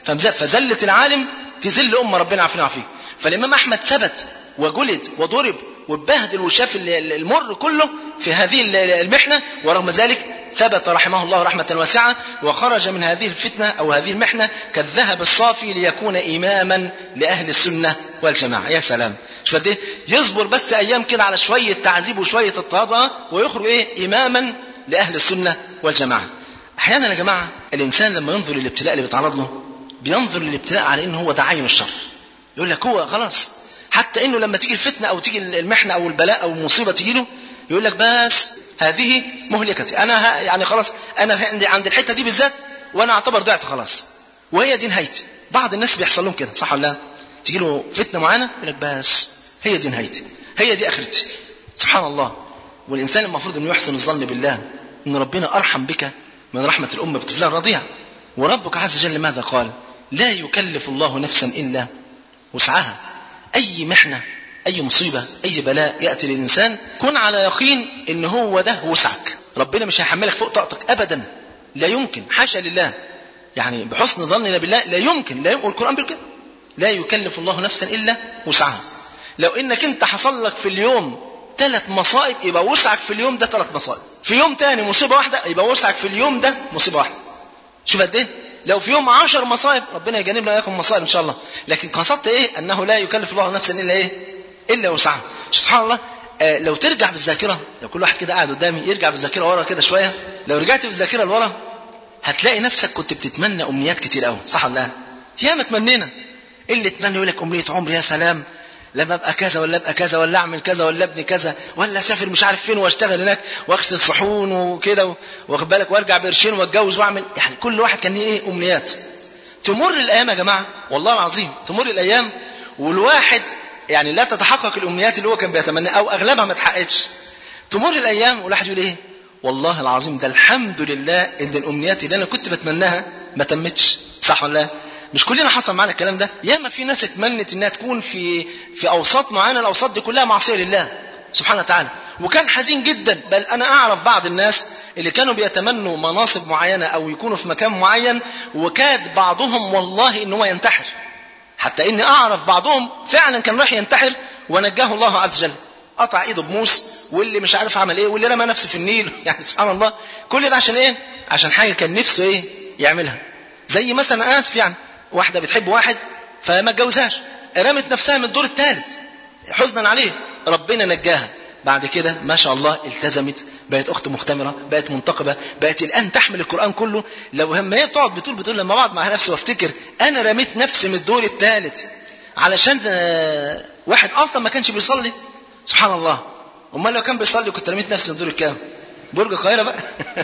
فزلة العالم تزل أمة، ربنا عافينا وعافيه. فالإمام أحمد ثبت وجلد وضرب واتبهدل وشاف المر كله في هذه المحنة، ورغم ذلك ثبت رحمه الله رحمة واسعة، وخرج من هذه الفتنة أو هذه المحنة كالذهب الصافي ليكون إماما لأهل السنة والجماعة. يا سلام، شوف قد ايه يصبر بس أيام كده على شوية تعذيب وشوية اضطهاد ويخرج إيه؟ إماما لأهل السنة والجماعة. أحيانا يا جماعة الإنسان لما ينظر للابتلاء اللي بيتعرض له بينظر للابتلاء على إنه هو ده عين الشر، يقول لك هو خلاص، حتى إنه لما تيجي الفتنة أو تيجي المحنة أو البلاء أو المصيبة تيجي له يقول لك بس هذه مهلكتي، أنا يعني خلاص أنا عند الحتة دي بالذات وأنا أعتبر ضعت خلاص وهي دي نهايتي. بعض الناس بيحصل لهم كده، صح ولا لا؟ تيجي له فتنة معينة يقول لك بس هي دي نهايتي، هي دي آخرتي. سبحان الله. والإنسان المفروض أنه يحسن الظن بالله أن ربنا أرحم بك من رحمة الأم بطفلها الرضيع. وربك عز وجل ماذا قال؟ لا يكلف الله نفسا إلا وسعها. أي محنة، أي مصيبة، أي بلاء يأتي للإنسان كن على يقين إن هو ده وسعك، ربنا مش هيحملك فوق طاقتك أبدا، لا يمكن، حاشا لله. يعني بحسن ظننا بالله لا يمكن، والقرآن بيقول كده لا يكلف الله نفسا إلا وسعها. لو إنك أنت حصل لك في اليوم 3 مصائب يبقى وسعك في اليوم ده 3 مصائب، في يوم تاني مصيبة واحدة يبقى وسعك في اليوم ده مصيبة واحدة. شوف قد ايه؟ لو في يوم 10 مصائب ربنا يجنبنا وإياكم مصائب إن شاء الله، لكن قصدت إيه؟ أنه لا يكلف الله نفسا إلا إيه؟ إلا وسعها. سبحان الله. لو ترجع بالذاكرة، لو كل واحد كده قاعد قدامي يرجع بالذاكرة ورا كده شوية، لو رجعت بالذاكرة لورا هتلاقي نفسك كنت بتتمنى أمنيات كتير قوي، صح ولا لا؟ يا ما تمنينا، اللي تمنى يقول لك أمنية عمري يا سلام لما ابقى كذا ولا ابقى كذا ولا اعمل كذا ولا ابني كذا ولا اسافر مش عارف فين واشتغل هناك واغسل صحون وكده واخد بالك وارجع بقرشين واتجوز واعمل، يعني كل واحد كان ليه ايه امنيات. تمر الايام يا جماعه، والله العظيم تمر الايام والواحد يعني لا تتحقق الامنيات اللي هو كان بيتمناها او اغلبها ما تحققش. تمر الايام والواحد يقول ايه، والله العظيم ده الحمد لله ان الامنيات اللي انا كنت بتمناها ما تمتش. صح ولا لا؟ مش كلنا حصل معنا الكلام ده؟ ياما في ناس اتمنت انها تكون في اوساط معينه، الاوساط دي كلها معصيه لله سبحانه وتعالى، وكان حزين جدا. بل انا اعرف بعض الناس اللي كانوا بيتمنوا مناصب معينه او يكونوا في مكان معين، وكاد بعضهم والله ان هو ينتحر، حتى اني اعرف بعضهم فعلا كان راح ينتحر ونجاه الله عز وجل، قطع ايده بموس، واللي مش عارف عمل ايه، واللي رمى نفسه في النيل. يعني سبحان الله، كل ده عشان ايه؟ عشان حاجه كان نفسه ايه يعملها. زي مثلا اسف يعني واحده بتحب واحد فما اتجوزهاش، رمت نفسها من الدور الثالث حزنا عليه، ربنا نجاها. بعد كده ما شاء الله التزمت، بقت اخت مختمره، بقت منتقبه، بقت الان تحمل القران كله. لو هم هي بتقعد بتقول لما اقعد مع نفسي وافتكر انا رميت نفسي من الدور الثالث علشان واحد اصلا ما كانش بيصلي. سبحان الله، امال لو كان بيصلي كنت رميت نفسي من الدور الكام؟ برج القاهره بقى.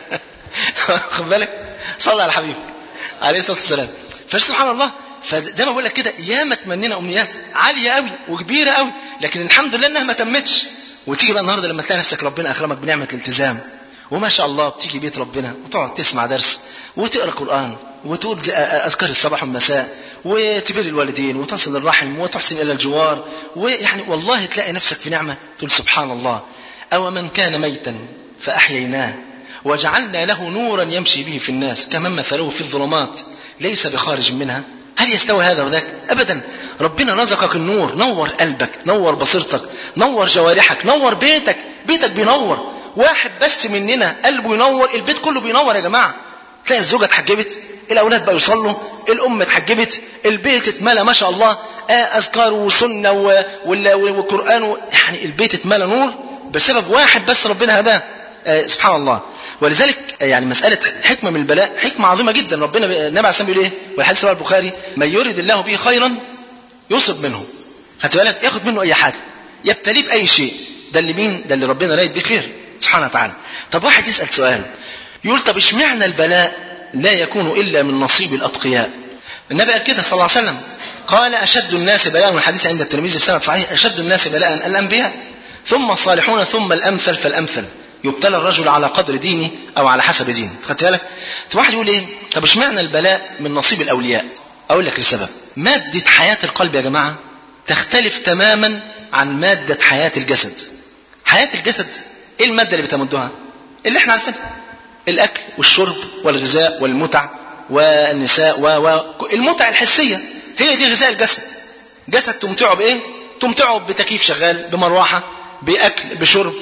خد بالك، صلى على حبيبك عليه الصلاه والسلام. فسبحان الله، فزي ما بقول لك كده ياما تمنينا امنيات عاليه قوي وكبيره قوي، لكن الحمد لله انها ما تمتش. وتيجي بقى النهارده لما تلاقي نفسك ربنا اكرمك بنعمه الالتزام، وما شاء الله بتيجي بيت ربنا وتقعد تسمع درس وتقرا قران وتقول اذكار الصباح والمساء وتبر الوالدين وتصل الرحم وتحسن الى الجوار، ويعني والله تلاقي نفسك في نعمه تقول سبحان الله. او من كان ميتا فاحييناه وجعلنا له نورا يمشي به في الناس كمن مثله في الظلمات ليس بخارج منها. هل يستوي هذا وذاك؟ ابدا. ربنا رزقك النور، نور قلبك، نور بصيرتك، نور جوارحك، نور بيتك بينور. واحد بس مننا قلبه ينور البيت كله بينور يا جماعه. تلاقي الزوجه اتحجبت، الاولاد بقوا يصلوا، الام اتحجبت، البيت اتملى ما شاء الله اذكار وسنه وقران، يعني البيت اتملى نور بسبب واحد بس ربنا هداه. سبحان الله. ولذلك يعني مسألة حكمة من البلاء حكمة عظيمة جدا. ربنا النبي عليه الصلاة والسلام بيقول ايه؟ والحديث رواه البخاري: من يريد الله به خيرا يصب منه. خدت بالك؟ ياخد منه اي حاجة، يبتليه باي شيء. ده اللي مين؟ ده اللي ربنا رايد بيه خير سبحانه وتعالى. طب واحد يسأل سؤال يقول طب اشمعنى البلاء لا يكون الا من نصيب الاتقياء؟ النبي قال كده صلى الله عليه وسلم، قال اشد الناس بلاء، والحديث عند الترمذي في سند صحيح، اشد الناس بلاء الانبياء ثم الصالحون ثم الامثل فالامثل، يبتلى الرجل على قدر دينه او على حسب دينه. خدت بالك؟ واحد يقول ايه؟ طب اشمعنى البلاء من نصيب الاولياء؟ اقول لك السبب. مادة حياة القلب يا جماعة تختلف تماما عن مادة حياة الجسد. حياة الجسد ايه المادة اللي بتمدها؟ اللي احنا عارفينها، الاكل والشرب والغذاء والمتع والنساء المتع الحسية هي دي غذاء الجسد. جسد تمتعه بايه؟ تمتعه بتكييف شغال، بمروحة، باكل، بشرب،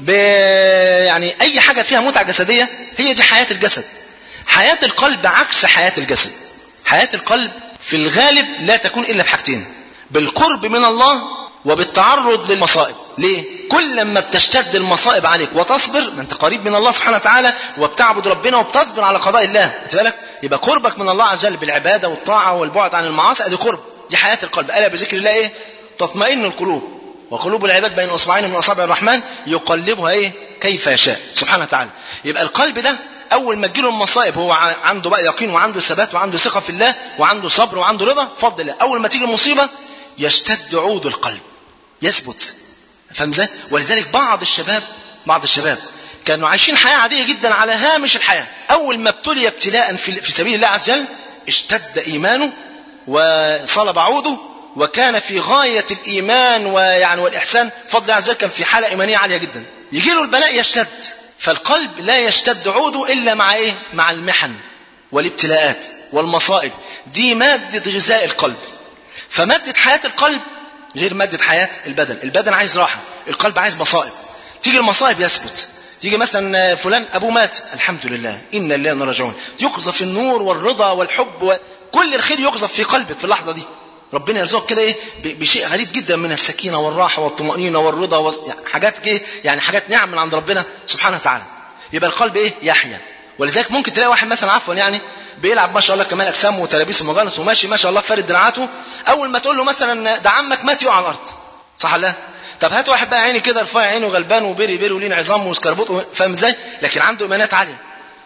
يعني اي حاجة فيها متعة جسدية، هي دي حياة الجسد. حياة القلب عكس حياة الجسد. حياة القلب في الغالب لا تكون الا بحاجتين: بالقرب من الله وبالتعرض للمصائب. ليه؟ كل ما بتشتد المصائب عليك وتصبر، ما انت قريب من الله سبحانه وتعالى وبتعبد ربنا وبتصبر على قضاء الله، خد بالك؟ يبقى قربك من الله عز وجل بالعبادة والطاعة والبعد عن المعاصي، ادي قرب، دي حياة القلب. ألا بذكر الله ايه؟ تطمئن القلوب، وقلوب العباد بين اصبعين من اصابع الرحمن يقلبها ايه؟ كيف يشاء سبحانه وتعالى. يبقى القلب ده اول ما تجيله المصائب هو عنده بقى يقين وعنده ثبات وعنده ثقة في الله وعنده صبر وعنده رضا بفضل الله. اول ما تيجي المصيبة يشتد عود القلب، يثبت. فاهم ازاي؟ ولذلك بعض الشباب كانوا عايشين حياة عادية جدا على هامش الحياة، اول ما ابتلي ابتلاء في سبيل الله عز وجل اشتد ايمانه وصلب عوده، وكان في غاية الإيمان ويعني والإحسان فضل الله عز وجل، كان في حالة إيمانية عالية جدا. يجي له البلاء يشتد، فالقلب لا يشتد عوده إلا مع إيه؟ مع المحن والابتلاءات والمصائب. دي مادة غذاء القلب. فمادة حياة القلب غير مادة حياة البدن. البدن عايز راحة، القلب عايز مصائب. تيجي المصائب يثبت. تيجي مثلا فلان أبوه مات، الحمد لله إنا لله وإنا راجعون، يقذف النور والرضا والحب وكل الخير يقذف في قلبك في اللحظة دي. ربنا يرزقك كده ايه؟ بشيء غريب جدا من السكينة والراحة والطمأنينة والرضا حاجات كده، يعني حاجات نعم من عند ربنا سبحانه وتعالى. يبقى القلب ايه؟ يحيا. ولذلك ممكن تلاقي واحد مثلا عفوا يعني بيلعب ما شاء الله كمال اجسام وتلابيس ومجانس وماشي ما شاء الله فارد دراعاته، اول ما تقول له مثلا ده عمك مات يقع على الارض، صح ولا لا؟ طب هات واحد بقى عيني كده رفيع عينه غلبان وبري ولين عظام وسكربوط، فاهم ازاي؟ لكن عنده ايمانات عاليه.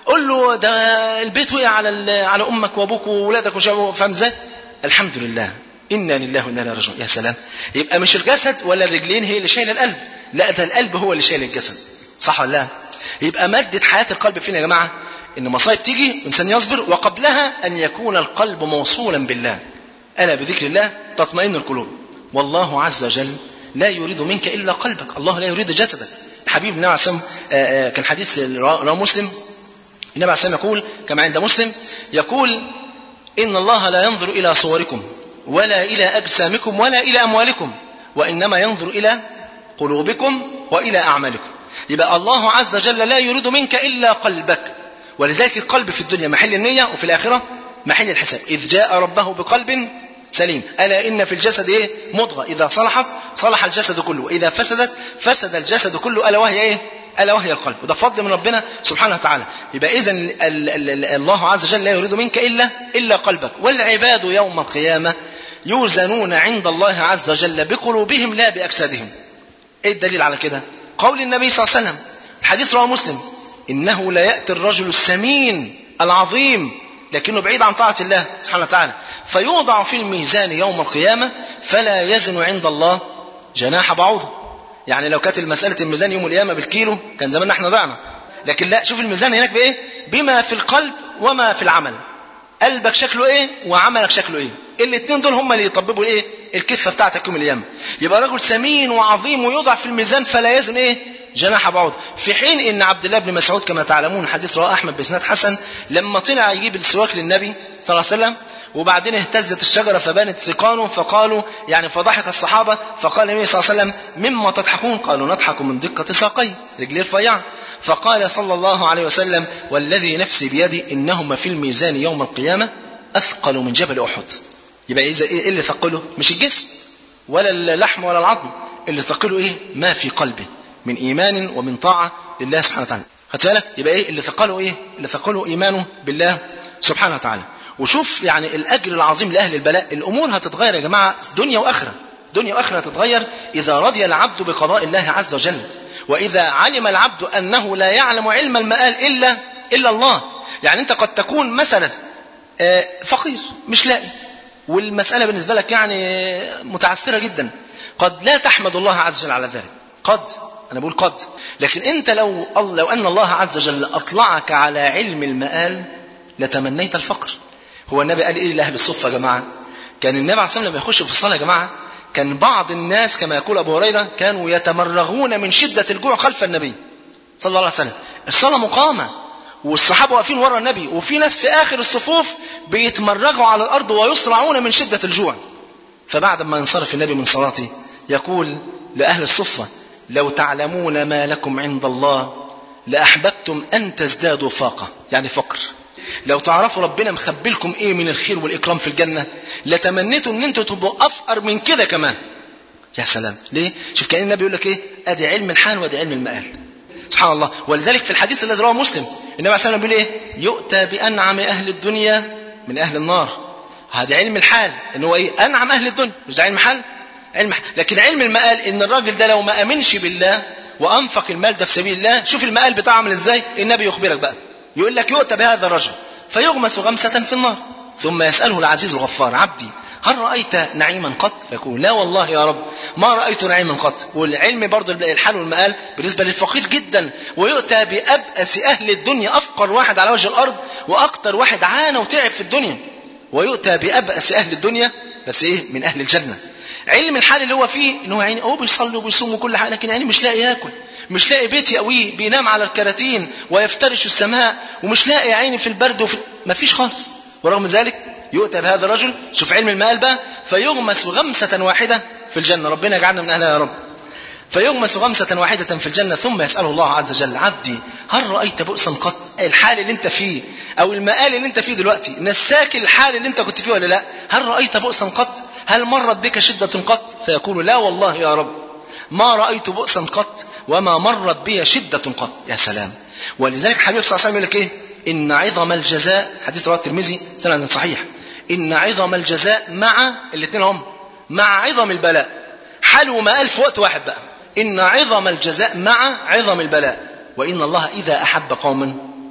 قول له ده البيت وقع على امك وابوك وولادك وشبابك، فاهم ازاي؟ الحمد لله، انا لله وانا اليه راجعون. يا سلام. يبقى مش الجسد ولا الرجلين هي اللي شايله القلب، لا ده القلب هو اللي شايل الجسد. صح ولا لا؟ يبقى مادة حياة القلب فين يا جماعة؟ ان مصائب تيجي الانسان يصبر، وقبلها ان يكون القلب موصولا بالله. الا بذكر الله تطمئن القلوب. والله عز وجل لا يريد منك الا قلبك، الله لا يريد جسدك. حبيب النبي عليه الصلاه والسلام كان حديث رواه مسلم، النبي عليه الصلاه والسلام يقول كما عند مسلم، يقول ان الله لا ينظر الى صوركم ولا الى اجسامكم ولا الى اموالكم، وانما ينظر الى قلوبكم والى اعمالكم. يبقى الله عز وجل لا يريد منك الا قلبك. ولذلك القلب في الدنيا محل النية، وفي الآخرة محل الحساب. إذ جاء ربه بقلب سليم ألا إن في الجسد مضغة إذا صلحت صلح الجسد كله، وإذا فسدت فسد الجسد كله، ألا وهي ألا وهي القلب. وده فضل من ربنا سبحانه وتعالى. يبقى إذن الله عز وجل لا يريد منك إلا قلبك. والعباد يوم القيامة يوزنون عند الله عز وجل بقلوبهم لا بأجسادهم. إيه الدليل على كده؟ قول النبي صلى الله عليه وسلم، الحديث رواه مسلم، إنه لا يأتي الرجل السمين العظيم لكنه بعيد عن طاعة الله سبحانه وتعالى، فيوضع في الميزان يوم القيامة فلا يزن عند الله جناح بعوضة. يعني لو كانت المسألة الميزان يوم القيامة بالكيلو كان زماننا احنا ضعنا، لكن لا، شوف الميزان هناك بإيه؟ بما في القلب وما في العمل. قلبك شكله ايه وعملك شكله ايه، الاثنين دول هم اللي يطببوا الايه؟ الكفة بتاعتك يوم القيامة. يبقى رجل سمين وعظيم ويوضع في الميزان فلا يزن جناح بعوض. في حين ان عبد الله بن مسعود كما تعلمون حديث رواه احمد باسناد حسن، لما طلع يجيب السواك للنبي صلى الله عليه وسلم وبعدين اهتزت الشجرة فبانت سقانه، فقالوا يعني فضحك الصحابة، فقال النبي صلى الله عليه وسلم مما تضحكون؟ قالوا نضحك من دقة ساقي، رجليه رفيعة. فقال صلى الله عليه وسلم والذي نفسي بيدي إنهما في الميزان يوم القيامة أثقل من جبل أحد. يبقى إذا إيه اللي ثقله؟ مش الجسم ولا اللحم ولا العظم، اللي ثقله ما في قلبه من إيمان ومن طاعة لله سبحانه وتعالى. خدت بالك؟ يبقى اللي ثقله اللي ثقله إيمانه بالله سبحانه وتعالى. وشوف يعني الأجر العظيم لأهل البلاء. الأمور هتتغير يا جماعة، دنيا وآخرة، دنيا وآخرة هتتغير إذا رضي العبد بقضاء الله عز وجل، وإذا علم العبد أنه لا يعلم علم المآل إلا الله. يعني أنت قد تكون مثلا فقير مش لاقي، والمسألة بالنسبة لك يعني متعسرة جدا، قد لا تحمد الله عز وجل على ذلك، قد، أنا بقول قد. لكن أنت لو أن الله عز وجل أطلعك على علم المآل لتمنيت الفقر. هو النبي قال إيه لأهل الصفة يا جماعة؟ كان النبي عليه الصلاة والسلام لما يخش في الصلاة يا جماعة، كان بعض الناس كما يقول أبو هريرة كانوا يتمرغون من شدة الجوع خلف النبي صلى الله عليه وسلم. الصلاة مقامة والصحابة واقفين ورا النبي، وفي ناس في آخر الصفوف بيتمرغوا على الأرض ويصرعون من شدة الجوع. فبعد ما ينصرف النبي من صلاته يقول لأهل الصفة لو تعلمون ما لكم عند الله لأحببتم أن تزدادوا فاقة، يعني فقر. لو تعرفوا ربنا مخبلكم ايه من الخير والإكرام في الجنة لتمنيتوا ان انتوا تبقوا أفقر من كده كمان. يا سلام. ليه؟ شوف كأن النبي يقول لك ايه؟ ادي علم الحال وادي علم المآل. سبحان الله. ولذلك في الحديث الذي رواه مسلم النبي عليه الصلاة والسلام بيقول ايه؟ يؤتى بأنعم أهل الدنيا من أهل النار. هذا علم الحال ان هو ايه؟ أنعم أهل الدنيا، مش ده علم حال؟ علم حال. لكن علم المآل ان الراجل ده لو ما أمنش بالله وأنفق المال ده في سبيل الله، شوف المآل بتاعه عامل ازاي. النبي يخبرك بقى، يقول لك يؤتى بهذا الرجل فيغمس غمسة في النار ثم يسأله العزيز الغفار عبدي هل رأيت نعيما قط؟ فيقول لا والله يا رب ما رأيت نعيما قط. والعلم برضو الحال والمآل بالنسبة للفقير جدا. ويؤتى بأبأس أهل الدنيا، أفقر واحد على وجه الأرض وأكتر واحد عانى وتعب في الدنيا، ويؤتى بأبأس أهل الدنيا بس من أهل الجنة. علم الحال اللي هو فيه إنه هو بيصلي وبيصوم وكل حاجة، لكن مش لاقي ياكل، مش لاقي بيت يأويه، بينام على الكراتين ويفترش السماء، ومش لاقي عيني في البرد ما فيش خالص. ورغم ذلك يؤتى بهذا الرجل، شوف علم المآل بقى، فيغمس غمسة واحدة في الجنة، ربنا يجعلنا من أهلها يا رب. فيغمس غمسة واحدة في الجنة ثم يسأله الله عز وجل عبدي هل رأيت بؤسا قط؟ الحال اللي انت فيه أو المآل اللي انت فيه دلوقتي نساك الحال اللي انت كنت فيه ولا لا؟ هل رأيت بؤسا قط؟ هل مرت بك شدة قط؟ فيقول لا والله يا رب ما رأيت بؤسا قط وما مرت بي شدة قط. يا سلام. ولذلك حبيب صلى الله عليه وسلم يقول لك ايه؟ إن عظم الجزاء، حديث رواه الترمذي سند صحيح، إن عظم الجزاء مع الاثنين هم مع عظم البلاء. حال ومآل في وقت واحد بقى. إن عظم الجزاء مع عظم البلاء، وإن الله إذا أحب قوما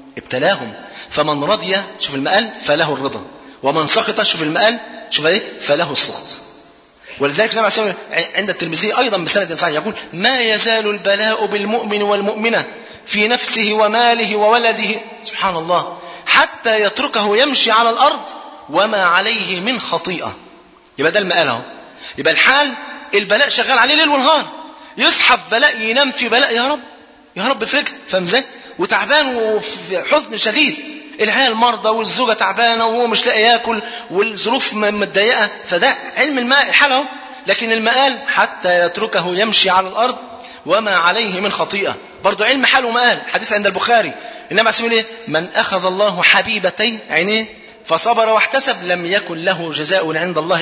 ابتلاهم. فمن رضي شوف المقال فله الرضا، ومن سخط شوف المقال شوف ايه فله السخط. ولذلك النبي عليه عند الترمذي ايضا بسند صحيح يقول: ما يزال البلاء بالمؤمن والمؤمنة في نفسه وماله وولده، سبحان الله، حتى يتركه يمشي على الارض وما عليه من خطيئة. يبقى ده المقال اهو. يبقى الحال البلاء شغال عليه ليل ونهار، يسحب بلاء ينام في بلاء، يا رب يا رب افرجها، فاهم ازاي؟ وتعبان وفي حزن شديد، العيال مرضى والزوجة تعبانة وهو مش لاقي ياكل والظروف متضايقة، فده علم الماء حاله. لكن المقال حتى يتركه يمشي على الأرض وما عليه من خطيئة، برضو علم حال ومقال. حديث عند البخاري إنما اسمه ايه؟ من أخذ الله حبيبتي عينيه فصبر واحتسب لم يكن له جزاء عند الله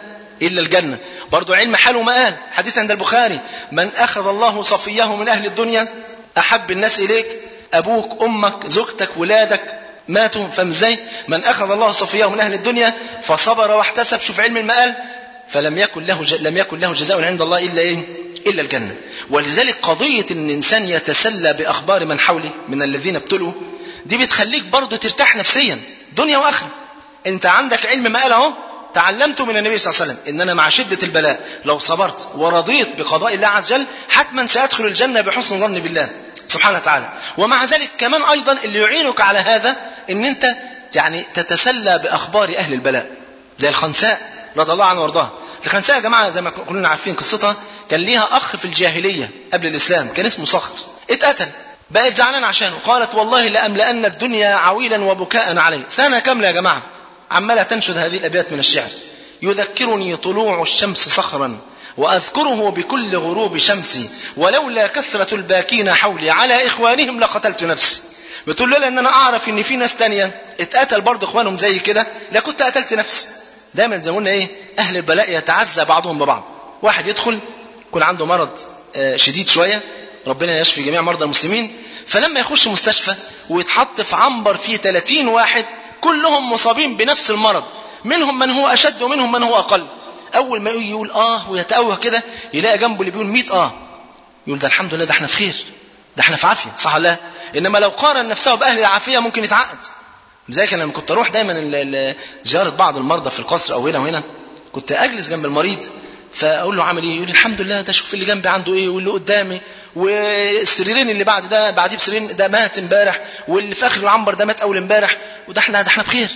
إلا الجنة، برضو علم حال ومقال. حديث عند البخاري: من أخذ الله صفيه من أهل الدنيا أحب الناس إليك أبوك أمك زوجتك ولادك ماتوا، فمزاي من أخذ الله صفيه من أهل الدنيا فصبر واحتسب، شوف علم المقال، فلم يكن له جزاء عند الله إلا الجنة. ولذلك قضية أن الإنسان يتسلى بأخبار من حوله من الذين ابتلوا دي بتخليك برضو ترتاح نفسيا دنيا وآخرة. أنت عندك علم مقال اهو، تعلمت من النبي صلى الله عليه وسلم إن أنا مع شدة البلاء لو صبرت ورضيت بقضاء الله عز وجل حتما سأدخل الجنة بحسن ظن بالله سبحانه وتعالى. ومع ذلك كمان أيضا اللي يعينك على هذا إن أنت يعني تتسلى بأخبار أهل البلاء، زي الخنساء رضي الله عنه وارضاها. الخنساء يا جماعة زي ما كلنا عارفين قصتها، كان ليها أخ في الجاهلية قبل الإسلام كان اسمه صخر، اتقتل، بقت زعلان عشانه، قالت: والله لأملأن الدنيا عويلا وبكاء عليه. سنة كاملة يا جماعة عمالة تنشد هذه الأبيات من الشعر: يذكرني طلوع الشمس صخرا وأذكره بكل غروب شمسي، ولولا كثرة الباكين حولي على إخوانهم لقتلت نفسي. بتقول له لأن أنا أعرف إن في ناس تانية اتقتل برضه إخوانهم زي كده لكنت قتلت نفسي. دايما زي ما قلنا إيه، أهل البلاء يتعزى بعضهم ببعض. واحد يدخل يكون عنده مرض شديد شوية، ربنا يشفي جميع مرضى المسلمين، فلما يخش مستشفى ويتحط في عنبر فيه 30 واحد كلهم مصابين بنفس المرض، منهم من هو أشد ومنهم من هو أقل، أول ما يقول ويتأوه كده يلاقي جنبه اللي بيقول 100 يقول ده الحمد لله، ده احنا في خير، ده احنا في عافية، صح ولا لا؟ إنما لو قارن نفسه بأهل العافية ممكن يتعقد. لذلك أنا لما كنت أروح دايما زيارة بعض المرضى في القصر أو هنا وهنا، كنت أجلس جنب المريض فأقول له عامل إيه؟ يقول الحمد لله، ده شوف اللي جنبي عنده إيه، واللي قدامي، والسريرين اللي بعد ده بعديه بسريرين ده مات امبارح، واللي في آخر العنبر ده مات أول امبارح، وده احنا بخير.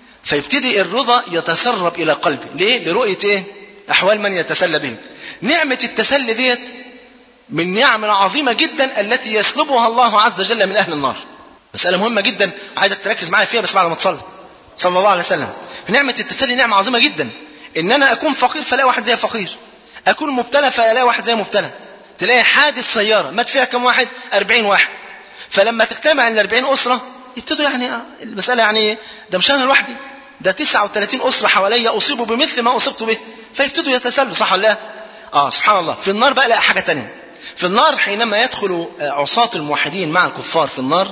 فيبتدي الرضا يتسرب إلى قلبي. ليه؟ لرؤية إيه؟ أحوال من يتسلى به. نعمة التسلي ديت من نعم عظيمة جدا التي يسلبها الله عز وجل من أهل النار. مسألة مهمة جدا عايزك تركز معايا فيها، بس بعد ما تصلي صلى الله عليه وسلم. نعمة التسلي نعمة عظيمة جدا، إن أنا أكون فقير فلاقي واحد زي فقير، أكون مبتلى فلاقي واحد زي مبتلى. تلاقي حادث سيارة مات فيها كم واحد؟ 40 واحد. فلما تجتمع ال 40 أسرة يبتدوا يعني المسألة يعني ده مش أنا لوحدي، ده 39 أسرة حواليا أصيبوا بمثل ما أصبت به، فيبتدوا يتسلوا، صح ولا لا؟ سبحان الله. في النار بقى لا حاجة تانية. في النار حينما يدخل عصاة الموحدين مع الكفار في النار،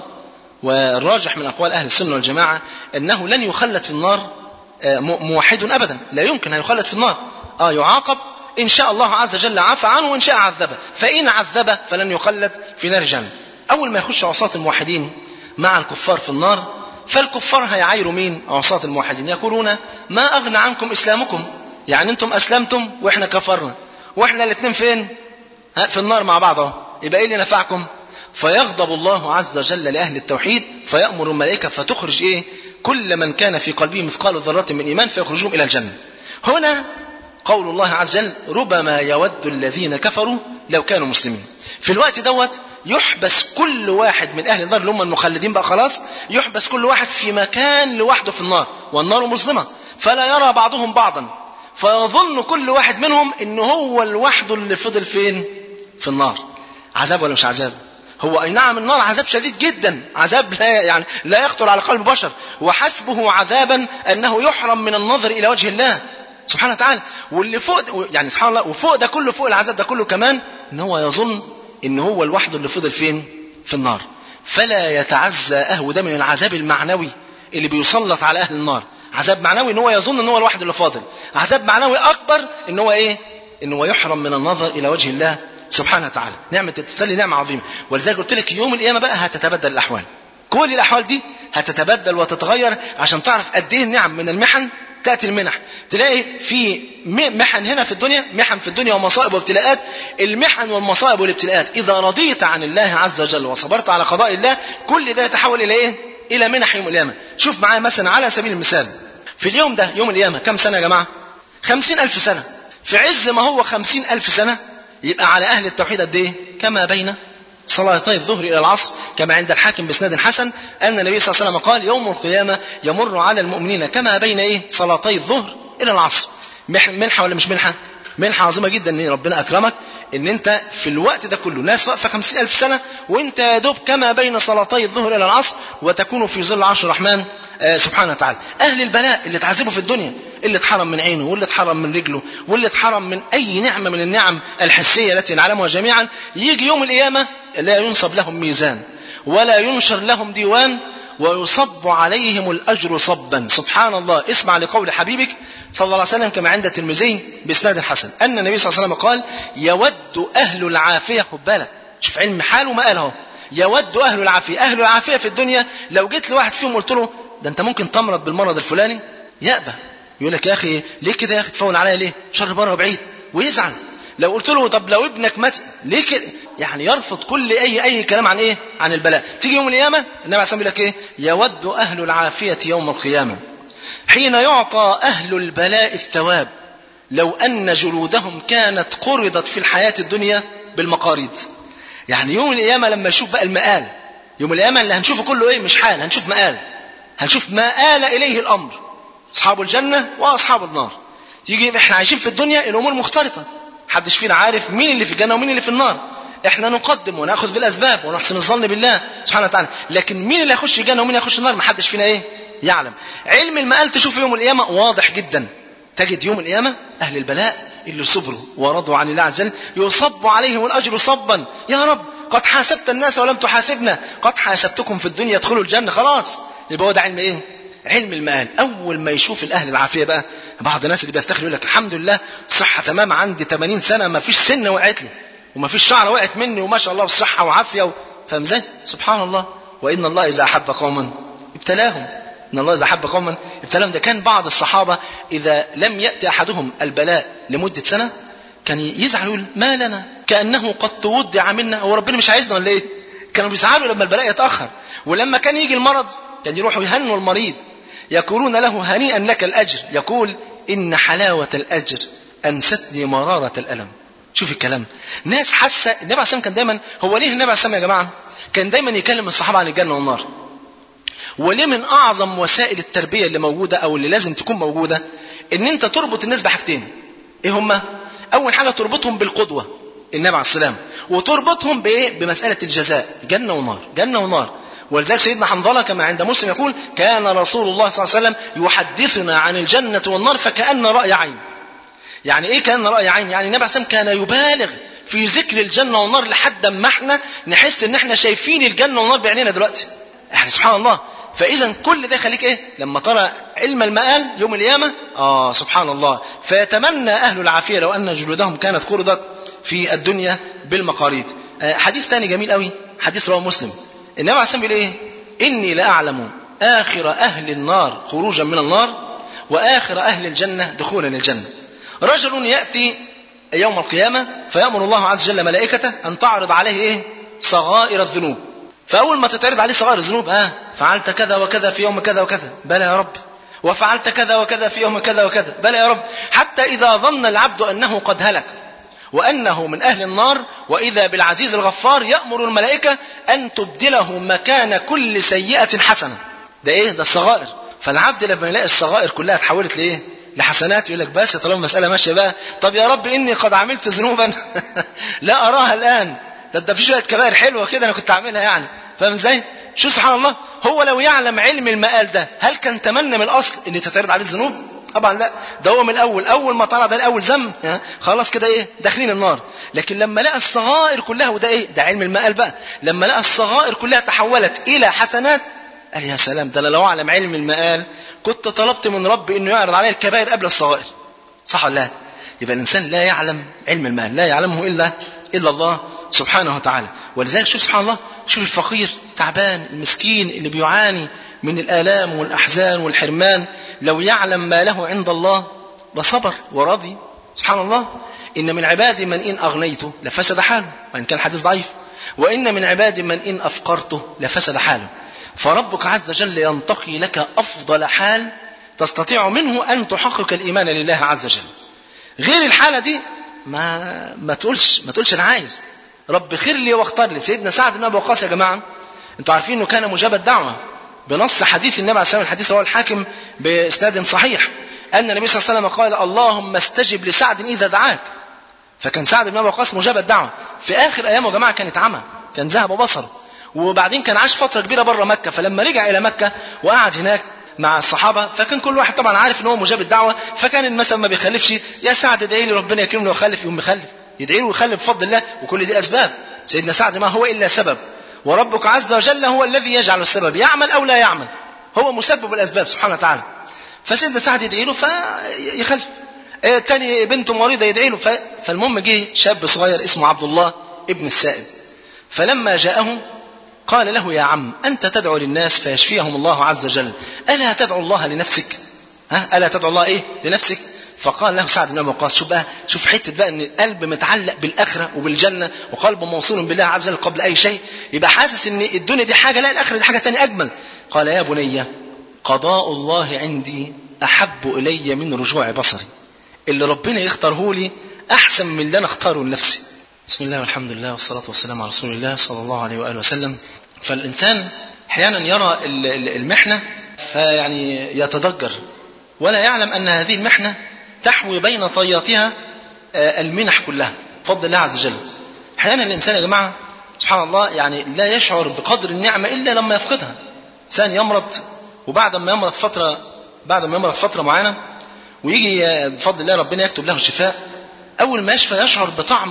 والراجح من أقوال أهل السنة والجماعة أنه لن يخلد في النار موحد أبدا، لا يمكن هيخلد في النار. يعاقب إن شاء الله عز وجل عفى عنه، وإن شاء عذبه، فإن عذبه فلن يخلد في نار جهنم. أول ما يخش عصاة الموحدين مع الكفار في النار، فالكفار هيعايروا مين؟ عصاة الموحدين، يقولون ما أغنى عنكم إسلامكم، يعني أنتم أسلمتم وإحنا كفرنا، وإحنا الاثنين فين؟ في النار مع بعض، يبقى إيه اللي نفعكم؟ فيغضب الله عز وجل لأهل التوحيد فيأمر الملائكة فتخرج إيه؟ كل من كان في قلبه مثقال ذرة من إيمان فيخرجون إلى الجنة. هنا قول الله عز وجل: ربما يود الذين كفروا لو كانوا مسلمين. في الوقت دوت يحبس كل واحد من أهل النار اللي هم المخلدين بقى خلاص، يحبس كل واحد في مكان لوحده في النار، والنار مظلمة فلا يرى بعضهم بعضا، فيظن كل واحد منهم إنه هو لوحده اللي فضل فين؟ في النار. عذاب ولا مش عذاب؟ هو أي نعم النار عذاب شديد جدا، عذاب لا يخطر على قلب بشر، وحسبه عذابا أنه يحرم من النظر إلى وجه الله سبحانه وتعالى. واللي فوق يعني سبحان الله، وفوق ده كله، فوق العذاب ده كله كمان، إن هو يظن إن هو لوحده اللي فضل فين؟ في النار. فلا يتعزى ده من العذاب المعنوي اللي بيسلط على أهل النار. عذاب معنوي إن هو يظن إن هو لوحده اللي فاضل. عذاب معنوي أكبر إن هو إيه؟ إن هو يحرم من النظر إلى وجه الله سبحانه وتعالى. نعمة التسلي نعمة عظيمة. ولذلك قلت لك يوم القيامة بقى هتتبدل الأحوال. كل الأحوال دي هتتبدل وتتغير عشان تعرف قد ايه النعم. من المحن تأتي المنح. تلاقي في محن هنا في الدنيا، محن في الدنيا ومصائب وابتلاءات. المحن والمصائب والابتلاءات إذا رضيت عن الله عز وجل وصبرت على قضاء الله، كل ده يتحول إلى إيه؟ إلى منح يوم القيامة. شوف معايا مثلا على سبيل المثال، في اليوم ده يوم القيامة كم سنة يا جماعة؟ 50,000 سنة. في عز ما هو 50,000 سنة، يبقى على أهل التوحيد قد إيه؟ كما بين صلاتي الظهر إلى العصر، كما عند الحاكم بإسناد حسن أن النبي صلى الله عليه وسلم قال: يوم القيامة يمر على المؤمنين كما بين إيه؟ صلاتي الظهر إلى العصر. منحة ولا مش منحة؟ منحة عظيمة جدا إن ربنا أكرمك إن أنت في الوقت ده كله ناس واقفة 50,000 سنة وأنت يا دوب كما بين صلاتي الظهر إلى العصر، وتكون في ظل عرش الرحمن سبحانه وتعالى. أهل البلاء اللي تعذبوا في الدنيا، اللي اتحرم من عينه، واللي اتحرم من رجله، واللي اتحرم من أي نعمة من النعم الحسية التي نعلمها جميعا، يجي يوم القيامة لا ينصب لهم ميزان ولا ينشر لهم ديوان ويصب عليهم الأجر صبا. سبحان الله. اسمع لقول حبيبك صلى الله عليه وسلم كما عند الترمذي بإسناد حسن أن النبي صلى الله عليه وسلم قال: يود أهل العافية، خد بالك شوف علم حاله ما قاله، يود أهل العافية. أهل العافية في الدنيا لو جيت لواحد فيهم قلت له ده أنت ممكن تمرض بالمرض الفلاني، يأبى، يقول لك يا أخي ليه كده يا أخي، تفون عليا ليه، شر بره وبعيد، ويزعل. لو قلت له طب لو ابنك مات ليه كده، يعني يرفض كل أي كلام عن إيه، عن البلاء. تيجي يوم القيامة النبي عليه الصلاة والسلام يقول لك إيه؟ يود أهل العافية يوم القيامة حين يعطى أهل البلاء الثواب لو أن جلودهم كانت قرضت في الحياة الدنيا بالمقاريض. يعني يوم القيامة لما نشوف بقى المآل، يوم القيامة اللي هنشوفه كله إيه، مش حال، هنشوف مآل، هنشوف ما آل إليه الأمر، أصحاب الجنة وأصحاب النار. تيجي إحنا عايشين في الدنيا الأمور مختلطة، محدش فينا عارف مين اللي في الجنة ومين اللي في النار. احنا نقدم ونأخذ بالأسباب ونحسن الظن بالله سبحانه وتعالى، لكن مين اللي يخش الجنة ومين يخش النار محدش فينا ايه يعلم. علم المآل تشوف يوم القيامة واضح جدا. تجد يوم القيامة أهل البلاء اللي صبروا ورضوا عن الله عز وجل يصب عليهم الأجر صبا. يا رب قد حاسبت الناس ولم تحاسبنا، قد حاسبتكم في الدنيا ادخلوا الجنة. خلاص يبقى هو ده علم ايه؟ علم المآل. أول ما يشوف الأهل العافية بقى، بعض الناس اللي بيفتخر يقول لك الحمد لله صحة تمام، عندي 80 سنة ما فيش سنة وقعت لي وما فيش شعر وقعت مني وما شاء الله بصحة وعافية فاهم ازاي؟ سبحان الله. وإن الله إذا أحب قوما ابتلاهم، إن الله إذا أحب قوما ابتلاهم. ده كان بعض الصحابة إذا لم يأتي أحدهم البلاء لمدة سنة كان يزعل يقول ما لنا كأنه قد تودع منا، هو ربنا مش عايزنا ولا إيه؟ كانوا بيزعلوا لما البلاء يتأخر. ولما كان يجي المرض كان يروحوا يهنوا المريض يقولون له هنيئا لك الأجر، يقول إن حلاوة الأجر أنستني مرارة الألم. شوف الكلام، ناس حاسة. النبي عليه الصلاة والسلام كان دايما، هو ليه النبي عليه الصلاة والسلام يا جماعة كان دايما يكلم الصحابة عن الجنة والنار؟ وليه من أعظم وسائل التربية اللي موجودة أو اللي لازم تكون موجودة إن أنت تربط الناس بحاجتين. إيه هما؟ أول حاجة تربطهم بالقدوة النبي عليه السلام، وتربطهم بإيه؟ بمسألة الجزاء، جنة ونار، جنة ونار. ولذلك سيدنا حنظلة كما عند مسلم يقول كان رسول الله صلى الله عليه وسلم يحدثنا عن الجنة والنار فكأن رأي عين. يعني ايه كأن رأي عين؟ يعني النبي عليه الصلاة والسلام كان يبالغ في ذكر الجنة والنار لحد ما احنا نحس ان احنا شايفين الجنة والنار بعينينا دلوقتي. يعني سبحان الله. فإذا كل ده خليك ايه لما ترى علم المآل يوم القيامة سبحان الله. فيتمنى أهل العافية لو أن جلودهم كانت قرضت في الدنيا بالمقاريض. حديث تاني جميل قوي، حديث رواه مسلم. النبي عليه الصلاة والسلام بيقول ايه؟ إني لأعلم آخر أهل النار خروجا من النار وآخر أهل الجنة دخولا الجنة. رجل يأتي يوم القيامة فيأمر الله عز وجل ملائكته أن تعرض عليه ايه؟ صغائر الذنوب. فأول ما تتعرض عليه صغائر الذنوب، فعلت كذا وكذا في يوم كذا وكذا، بلى يا رب. وفعلت كذا وكذا في يوم كذا وكذا، بلى يا رب. حتى إذا ظن العبد أنه قد هلك وأنه من أهل النار، وإذا بالعزيز الغفار يأمر الملائكة أن تبدله مكان كل سيئة حسنة. ده إيه؟ ده الصغائر. فالعبد لما يلاقي الصغائر كلها تحولت لإيه؟ لحسنات يقول لك بس طالما المسألة ماشية بقى، طب يا رب إني قد عملت ذنوبا لا أراها الآن، ده في شوية كبائر حلوة كده أنا كنت أعملها يعني، فاهم إزاي؟ شو سبحان الله. هو لو يعلم علم المآل ده هل كان تمنى من الأصل إن تتعرض عليه الذنوب؟ طبعا لا. ده هو من الأول، أول ما طلع ده الأول ذنب خلاص كده إيه داخلين النار. لكن لما لقى الصغائر كلها، وده إيه؟ ده علم المآل بقى. لما لقى الصغائر كلها تحولت إلى حسنات قال يا سلام، ده لو أعلم علم المآل كنت طلبت من ربي إنه يعرض عليه الكبائر قبل الصغائر. صح ولا لا؟ يبقى الإنسان لا يعلم علم المآل، لا يعلمه إلا الله سبحانه وتعالى. ولذلك شوف سبحان الله، شوف الفقير تعبان المسكين اللي بيعاني من الآلام والأحزان والحرمان، لو يعلم ما له عند الله لصبر ورضي. سبحان الله، إن من عبادي من إن أغنيته لفسد حاله، وإن كان حديث ضعيف، وإن من عبادي من إن أفقرته لفسد حاله. فربك عز وجل ينتقي لك أفضل حال تستطيع منه أن تحقق الإيمان لله عز وجل. غير الحالة دي ما تقولش أنا عايز رب خير لي واختار لي. سيدنا سعد بن أبي وقاص يا جماعة، انتوا عارفين انه كان مجاب الدعوة بنص حديث النبي عليه الصلاة والسلام، الحديث رواه الحاكم بإسناد صحيح، أن النبي صلى الله عليه وسلم قال اللهم استجب لسعد إذا دعاك. فكان سعد بن أبي وقاص مجاب الدعوة. في آخر أيامه يا جماعة كانت عمى، كان ذهب بصره، وبعدين كان عاش فترة كبيرة بره مكة. فلما رجع إلى مكة وقعد هناك مع الصحابة، فكان كل واحد طبعا عارف ان هو مجاب الدعوة، فكان مثلا ما بيخلفش، يا سعد ادعي لي ربنا يكرمني ويخلف، يقوم مخلف، يدعي له ويخلف بفضل الله. وكل دي أسباب. سيدنا سعد ما هو إلا سبب، وربك عز وجل هو الذي يجعل السبب، يعمل أو لا يعمل، هو مسبب الأسباب سبحانه وتعالى. فسيدنا سعد يدعي له فيخلف. تاني بنته مريضة يدعي له. فالمهم جه شاب صغير اسمه عبد الله ابن السائب، فلما جاءه قال له يا عم أنت تدعو للناس فيشفيهم الله عز وجل، ألا تدعو الله لنفسك؟ ألا تدعو الله إيه لنفسك؟ فقال له سعد بن أبي وقاص، شوف حتة بقى ان القلب متعلق بالآخرة وبالجنة، وقلبه موصول بالله عز وجل قبل أي شيء، يبقى حاسس ان الدنيا دي حاجة، لا الآخرة دي حاجة تانية أجمل. قال يا بني قضاء الله عندي أحب إلي من رجوع بصري، اللي ربنا يختاره لي أحسن من اللي أنا اختاره لنفسي. بسم الله والحمد لله والصلاة والسلام على رسول الله صلى الله عليه وآله وسلم. فالإنسان أحيانا يرى المحنة فيعني يتضجر، ولا يعلم أن هذه المحنة تحوي بين طياتها المنح كلها بفضل الله عز وجل. أحيانا الإنسان يا جماعة سبحان الله يعني لا يشعر بقدر النعمة إلا لما يفقدها. إنسان يمرض، وبعد ما يمرض فترة معينة ويجي بفضل الله ربنا يكتب له الشفاء، أول ما يشفى يشعر بطعم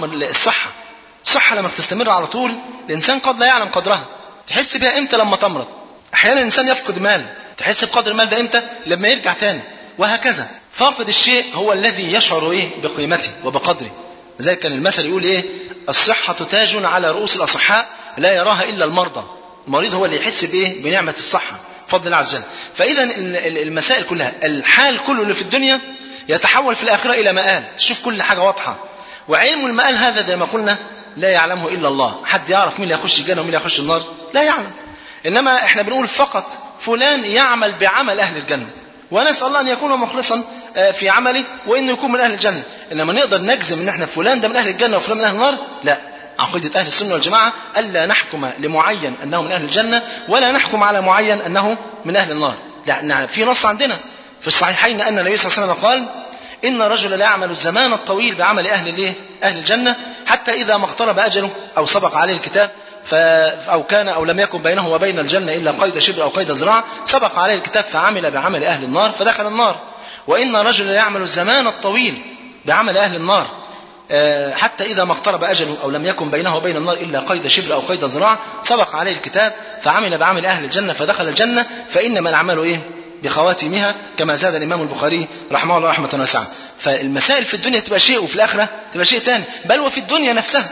الصحة لما بتستمر على طول الإنسان قد لا يعلم قدرها. تحس بها إمتى؟ لما تمرض. أحيانا الإنسان يفقد مال، تحس بقدر المال ده إمتى؟ لما يرجع تاني، وهكذا. فاقد الشيء هو الذي يشعر بقيمته وبقدره. زي كان المثل يقول الصحة تاج على رؤوس الأصحاء لا يراها إلا المرضى. المريض هو اللي يحس بنعمة الصحة بفضل الله عز وجل. فإذا المسائل كلها، الحال كله اللي في الدنيا يتحول في الآخرة إلى مآل، تشوف كل حاجة واضحة. وعلم المآل هذا زي ما قلنا لا يعلمه إلا الله. حد يعرف مين اللي يخش الجنة ومين اللي يخش النار؟ لا يعلم. إنما إحنا بنقول فقط فلان يعمل بعمل أهل الجنة، ونسأل الله أن يكون مخلصا في عمله وإنه يكون من أهل الجنة. إنما نقدر نجزم إن إحنا فلان ده من أهل الجنة وفلان من أهل النار؟ لا. عقيدة أهل السنة والجماعة ألا نحكم لمعين أنه من أهل الجنة، ولا نحكم على معين أنه من أهل النار. لا، في نص عندنا في الصحيحين أن النبي صلى الله عليه وسلم قال إن الرجل لا يعمل الزمان الطويل بعمل أهل الجنة حتى إذا ما اقترب أجله أو سبق عليه الكتاب أو كان أو لم يكن بينه وبين الجنة إلا قيد شبر أو قيد ذراع، سبق عليه الكتاب فعمل بعمل أهل النار فدخل النار. وإن الرجل لا يعمل الزمان الطويل بعمل أهل النار حتى إذا ما اقترب أجله أو لم يكن بينه وبين النار إلا قيد شبر أو قيد ذراع، سبق عليه الكتاب فعمل بعمل أهل الجنة فدخل الجنة. فإنما الأعمال بخواتمها، كما زاد الإمام البخاري رحمه الله رحمة واسعة. فالمسائل في الدنيا تبقى شيء وفي الآخرة تبقى شيء تاني، بل وفي الدنيا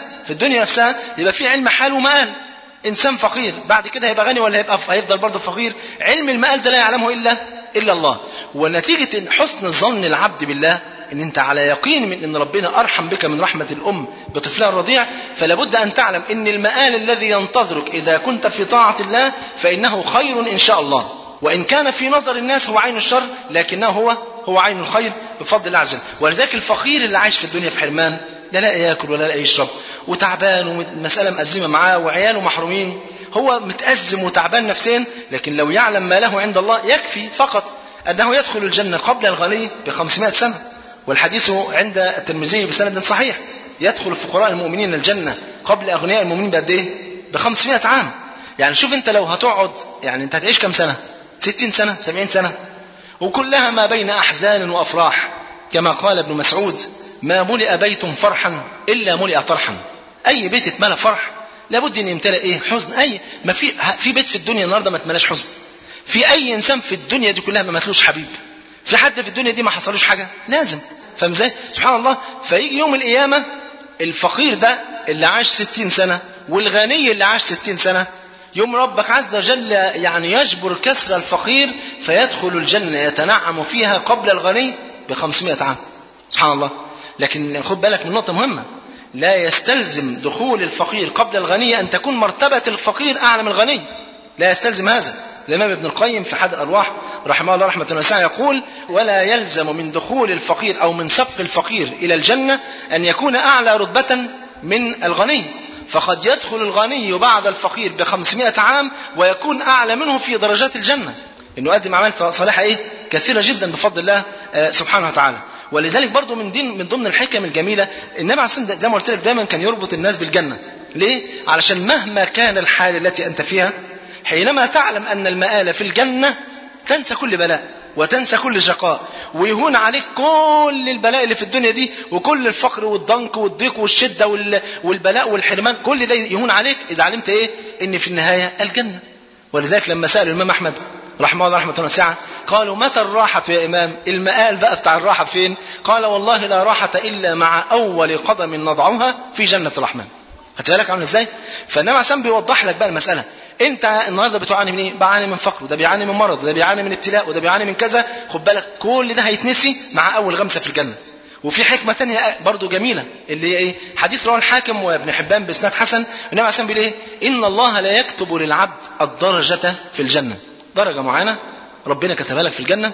نفسها يبقى في علم حال ومآل. إنسان فقير بعد كده هيبقى غني ولا هيفضل برضه فقير؟ علم المآل ده لا يعلمه إلا الله. ونتيجة حسن ظن العبد بالله إن أنت على يقين من أن ربنا أرحم بك من رحمة الأم بطفلها الرضيع، فلا بد أن تعلم أن المآل الذي ينتظرك إذا كنت في طاعة الله فإنه خير إن شاء الله، وإن كان في نظر الناس هو عين الشر لكنه هو عين الخير بفضل الله عز وجل. ولذلك الفقير اللي عايش في الدنيا في حرمان لا لاقي ياكل ولا لاقي يشرب، وتعبان والمسألة مأزمة معاه وعياله محرومين، هو متأزم وتعبان نفسيا، لكن لو يعلم ما له عند الله يكفي فقط أنه يدخل الجنة قبل الغني ب500 سنة. والحديث عند الترمذي بسند صحيح، يدخل فقراء المؤمنين الجنة قبل أغنياء المؤمنين بقد إيه؟ ب500 عام. يعني شوف أنت لو هتقعد، يعني أنت هتعيش كم سنة؟ 60 سنة 70 سنة، وكلها ما بين أحزان وأفراح، كما قال ابن مسعود ما ملئ بيت فرحا إلا ملئ طرحا. أي بيت اتملى فرح لابد أن يمتلئ حزن. ما في بيت في الدنيا النهاردة ما اتملاش حزن. في أي إنسان في الدنيا دي كلها ما ماتلوش حبيب. في حد في الدنيا دي ما حصلوش حاجة؟ لازم. فاهم ازاي؟ سبحان الله. فيجي يوم القيامة الفقير ده اللي عاش 60 سنة والغني اللي عاش 60 سنة، يوم ربك عز وجل يعني يجبر كسر الفقير فيدخل الجنة يتنعم فيها قبل الغني ب500 عام. سبحان الله. لكن خد بالك من نقطة مهمة، لا يستلزم دخول الفقير قبل الغني أن تكون مرتبة الفقير أعلى من الغني، لا يستلزم هذا. الإمام ابن القيم في حد الأرواح رحمه الله رحمة واسعة يقول: ولا يلزم من دخول الفقير أو من سبق الفقير إلى الجنة أن يكون أعلى رتبة من الغني، فقد يدخل الغني بعد الفقير ب500 عام ويكون أعلى منه في درجات الجنة، إنه قدم أعمال صالحة كثيرة جدا بفضل الله سبحانه وتعالى. ولذلك برضو من ضمن الحكم الجميلة النبي عليه الصلاة والسلام زي ما قلت لك دايما كان يربط الناس بالجنة. ليه؟ علشان مهما كان الحال التي أنت فيها، حينما تعلم أن المآل في الجنة تنسى كل بلاء وتنسى كل شقاء، ويهون عليك كل البلاء اللي في الدنيا دي وكل الفقر والضنك والضيق والشدة والبلاء والحرمان، كل ده يهون عليك إذا علمت إن في النهاية الجنة. ولذلك لما سأل الإمام أحمد رحمه الله رحمة واسعة قالوا: متى الراحة يا إمام؟ المآل بقى بتاع الراحة فين؟ قال: والله لا راحة إلا مع أول قدم نضعها في جنة الرحمن. هتبالك عامل إزاي؟ فالنبي عليه بيوضح لك بقى المسألة. انت النهارده بتعاني من ايه؟ بعاني من فقر، وده بيعاني من مرض، وده بيعاني من ابتلاء، وده بيعاني من كذا. خد بالك كل ده هيتنسي مع اول غمسه في الجنه. وفي حكمه ثانيه برضو جميله اللي هي حديث رواه الحاكم وابن حبان باسناد حسن. النبي عليه الصلاه والسلام بيقول: ان الله لا يكتب للعبد الدرجه في الجنه، درجه معينه ربنا كتبها لك في الجنه،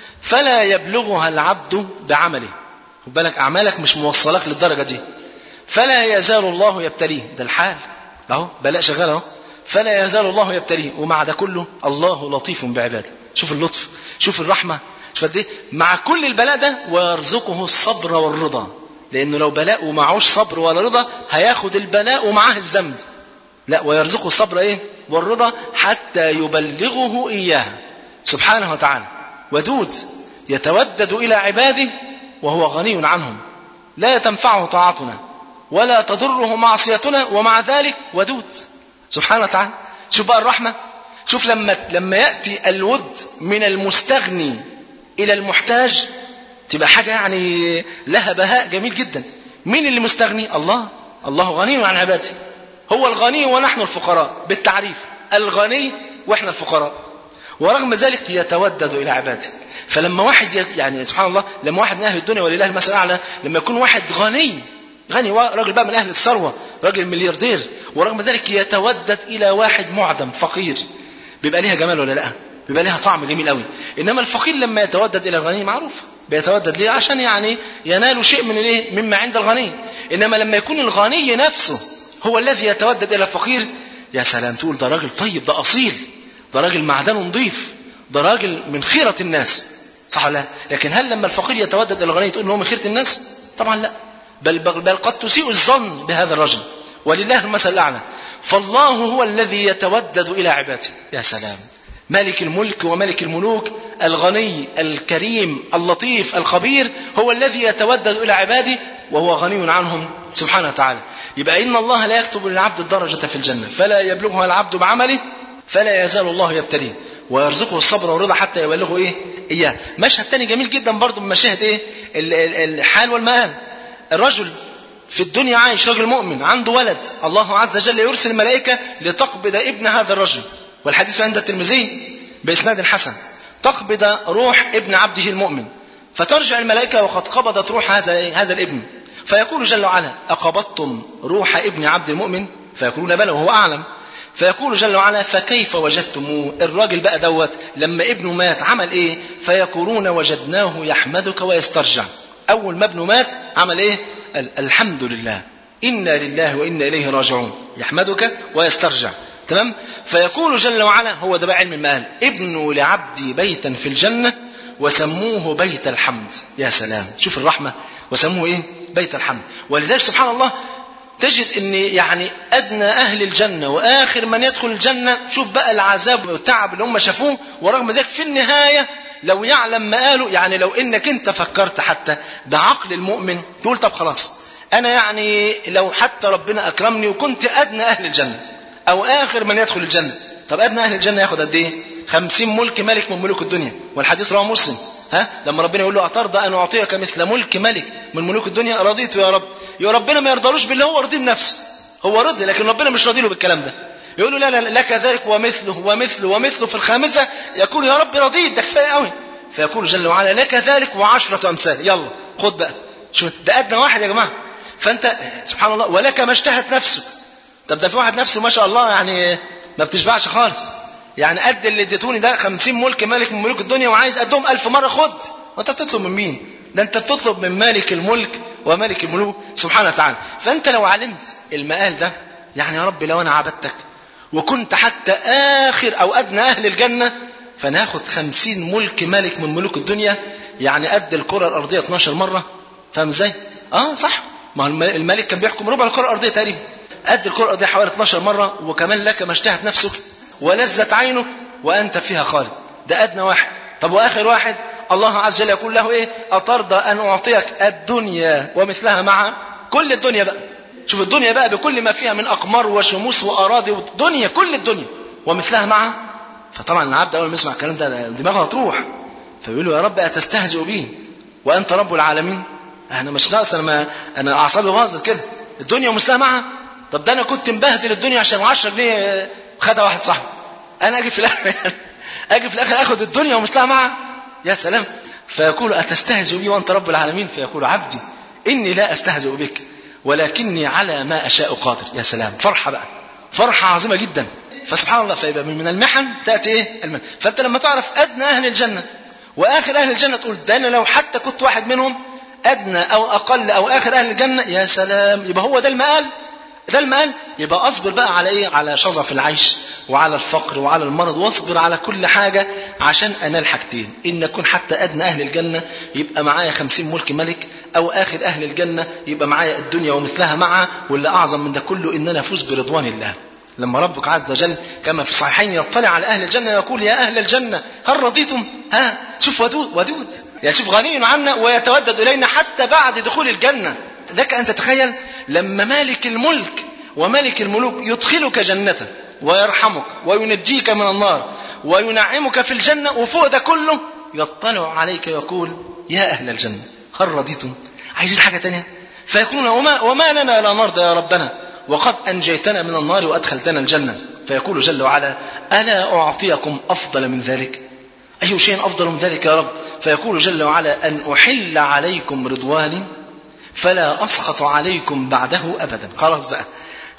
فلا يبلغها العبد بعمله. خد بالك اعمالك مش موصلك للدرجه دي. فلا يزال الله يبتليه، ده الحال اهو، بلاء شغال اهو. فلا يزال الله يبتليه، ومع ده كله الله لطيف بعباده. شوف اللطف، شوف الرحمة، شوف قد ايه مع كل البلاء ده ويرزقه الصبر والرضا. لأنه لو بلاء ومعوش صبر ولا رضا هياخد البلاء ومعاه الذنب. لا، ويرزقه الصبر والرضا حتى يبلغه إياه سبحانه وتعالى. ودود يتودد إلى عباده وهو غني عنهم، لا تنفعه طاعتنا ولا تضره معصيتنا، ومع ذلك ودود سبحانه وتعالى. شوف بقى الرحمة، شوف لما يأتي الود من المستغني إلى المحتاج تبقى حاجة يعني لها بهاء جميل جدا. مين اللي مستغني؟ الله غني عن عباده، هو الغني ونحن الفقراء بالتعريف، الغني وإحنا الفقراء، ورغم ذلك يتودد إلى عباده. فلما واحد يعني سبحان الله، لما واحد من أهل الدنيا ولله المثل الأعلى، لما يكون واحد غني راجل بقى من أهل الثروة، راجل ملياردير، ورغم ذلك يتودد إلى واحد معدم فقير، بيبقى ليها جمال ولا لا؟ بيبقى ليها طعم جميل قوي. إنما الفقير لما يتودد إلى الغني معروف بيتودد ليه؟ عشان يعني ينال شيء من مما عند الغني. إنما لما يكون الغني نفسه هو الذي يتودد إلى الفقير، يا سلام، تقول ده راجل طيب، ده أصيل، ده راجل معدنه نظيف، ده راجل من خيرة الناس، صح ولا لا؟ لكن هل لما الفقير يتودد إلى الغني تقول إنه من خيرة الناس؟ طبعا لا، بل قد تسيء الظن بهذا الرجل، ولله المثل الأعلى. فالله هو الذي يتودد إلى عباده. يا سلام، مالك الملك وملك الملوك، الغني الكريم اللطيف الخبير، هو الذي يتودد إلى عباده وهو غني عنهم سبحانه وتعالى. يبقى إن الله لا يكتب للعبد الدرجة في الجنة فلا يبلغها العبد بعمله، فلا يزال الله يبتليه ويرزقه الصبر والرضا حتى يبلغه إياه. مشهد تاني جميل جدا برضو من مشاهد الحال والمآل. الرجل في الدنيا عايش، رجل مؤمن عنده ولد، الله عز وجل يرسل الملائكة لتقبض ابن هذا الرجل، والحديث عند الترمذي بإسناد حسن، تقبض روح ابن عبده المؤمن، فترجع الملائكة وقد قبضت روح هذا الابن، فيقول جل وعلا: أقبضتم روح ابن عبد المؤمن؟ فيقولون بلى وهو أعلم. فيقول جل وعلا: فكيف وجدتموه؟ الراجل بقى دوت لما ابنه مات عمل ايه؟ فيقولون: وجدناه يحمدك ويسترجع. أول ما ابنه مات عمل ايه؟ الحمد لله، إنا لله وإنا إليه راجعون، يحمدك ويسترجع. تمام؟ فيقول جل وعلا، هو ده بقى علم المآل: ابنوا لعبدي بيتا في الجنة وسموه بيت الحمد. يا سلام، شوف الرحمة، وسموه بيت الحمد. ولذلك سبحان الله تجد ان يعني ادنى اهل الجنة واخر من يدخل الجنة، شوف بقى العذاب والتعب اللي هم شافوه، ورغم ذلك في النهاية لو يعلم مآله، يعني لو انك انت فكرت حتى بعقل المؤمن تقول طب خلاص انا يعني لو حتى ربنا اكرمني وكنت ادنى اهل الجنة او اخر من يدخل الجنة، طب ادنى اهل الجنة ياخد قد ايه؟ 50 ملك ملك من ملوك الدنيا. والحديث رواه مسلم، لما ربنا يقول له: أترضى أن أعطيك مثل ملك ملك من ملوك الدنيا؟ رضيت يا رب. يا ربنا ما يرضالوش باللي هو رضي بنفسه، هو رضي لكن ربنا مش راضي له بالكلام ده. يقول له لا لك ذلك ومثله ومثله ومثله، في الخامسة يقول يا رب رضيت، ده كفاية قوي. فيقول جل وعلا لك ذلك وعشرة أمثال، يلا خد بقى. شوف ده أدنى واحد يا جماعة. فأنت سبحان الله ولك ما اشتهت نفسك. طب ده في واحد نفسه ما شاء الله يعني ما بتشبعش خالص، يعني قد اللي اديتوني ده 50 ملك مالك من ملوك الدنيا وعايز قدهم 1000 مرة خد. وانت بتطلب من مين؟ ده انت بتطلب من مالك الملك ومالك الملوك سبحانه وتعالى. فانت لو علمت المقال ده، يعني يا رب لو انا عبدتك وكنت حتى اخر او ادنى اهل الجنة، فناخد 50 ملك مالك من ملوك الدنيا، يعني قد الكرة الارضية 12 مرة. فاهم ازاي؟ صح، ما الملك كان بيحكم ربع الكرة الارضية تقريبا، قد الكرة الارضية حوالي 12 مرة، وكمان لك ما اشتهت نفسك ولذت عينك وانت فيها خالد. ده ادنى واحد. طب واخر واحد الله عز وجل يقول له ايه؟ اترضى ان اعطيك الدنيا ومثلها معها؟ كل الدنيا بقى، شوف الدنيا بقى بكل ما فيها من اقمار وشموس واراضي ودنيا، كل الدنيا ومثلها معها. فطبعا العبد اول ما يسمع الكلام ده دماغه هتروح، فيقول له يا رب اتستهزئ بي وانت رب العالمين؟ انا مش ناقص، انا اعصابي باظت كده، الدنيا ومثلها معها. طب ده انا كنت مبهدل الدنيا عشان 10 جنيه خدها واحد صاحبي، انا اجي في الاخر اخد الدنيا ومثلها معها؟ يا سلام. فيقول اتستهزئ بي وانت رب العالمين؟ فيقول عبدي اني لا استهزئ بك ولكني على ما اشاء قادر. يا سلام، فرحه بقى، فرحه عظيمه جدا. فسبحان الله، فيبقى من المحن تاتي ايه؟ المحن. فانت لما تعرف ادنى اهل الجنه واخر اهل الجنه تقول ده انا لو حتى كنت واحد منهم، ادنى او اقل او اخر اهل الجنه، يا سلام، يبقى هو ده المآل. ده المآل. يبقى اصبر بقى على ايه؟ على شظف العيش وعلى الفقر وعلى المرض، واصبر على كل حاجة عشان انال حاجتين: ان اكون حتى ادنى اهل الجنة يبقى معايا 50 ملك ملك، او اخر اهل الجنة يبقى معايا الدنيا ومثلها معها، واللي اعظم من ده كله ان انا افوز برضوان الله. لما ربك عز وجل كما في الصحيحين يطلع على اهل الجنة ويقول يا اهل الجنة هل رضيتم؟ شوف ودود يعني، شوف غني عنا ويتودد الينا حتى بعد دخول الجنة. لك ان تتخيل لما مالك الملك وملك الملوك يدخلك جنته ويرحمك وينجيك من النار وينعمك في الجنة، وفوق ده كله يطلع عليك ويقول يا أهل الجنة هل رضيتم؟ عايزين حاجة تانية؟ فيقولون وما لنا لا نرضى يا ربنا وقد أنجيتنا من النار وأدخلتنا الجنة. فيقول جل وعلا ألا أعطيكم أفضل من ذلك؟ أي شيء أفضل من ذلك يا رب؟ فيقول جل وعلا أن أحل عليكم رضواني فلا أسخط عليكم بعده أبدا. خلاص بقى،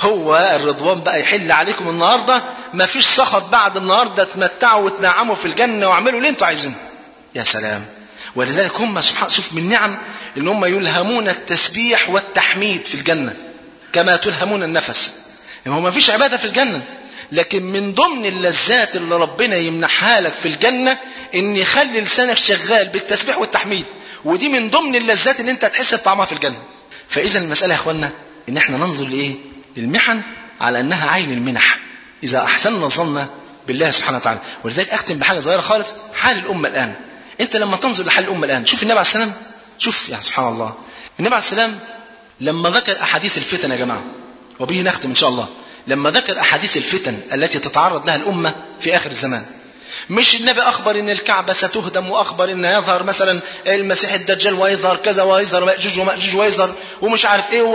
هو الرضوان بقى يحل عليكم النهاردة، ما فيش سخط بعد النهاردة، تمتعوا وتنعموا في الجنة واعملوا اللي انتوا عايزينه. يا سلام. ولذلك هم سبحان، شوف من نعم ان هم يلهمون التسبيح والتحميد في الجنة كما تلهمون النفس. يعني هو ما فيش عبادة في الجنة، لكن من ضمن اللذات اللي ربنا يمنحها لك في الجنة ان يخلي لسانك شغال بالتسبيح والتحميد، ودي من ضمن اللذات اللي انت هتحس بطعمها في الجنة. فاذا المسألة يا اخوانا ان احنا ننظر لايه؟ للمحن على انها عين المنح اذا احسننا ظننا بالله سبحانه وتعالى. ولذلك اختم بحاجه صغيره خالص، حال الامه الان. انت لما تنظر لحال الامه الان، شوف النبي عليه السلام، شوف يعني سبحان الله، النبي عليه السلام لما ذكر احاديث الفتن يا جماعه، وبه نختم ان شاء الله، لما ذكر احاديث الفتن التي تتعرض لها الامه في اخر الزمان، مش النبي اخبر ان الكعبه ستهدم، واخبر ان يظهر مثلا المسيح الدجال ويظهر كذا ويظهر مأجوج ومأجوج ويظهر ومش عارف ايه،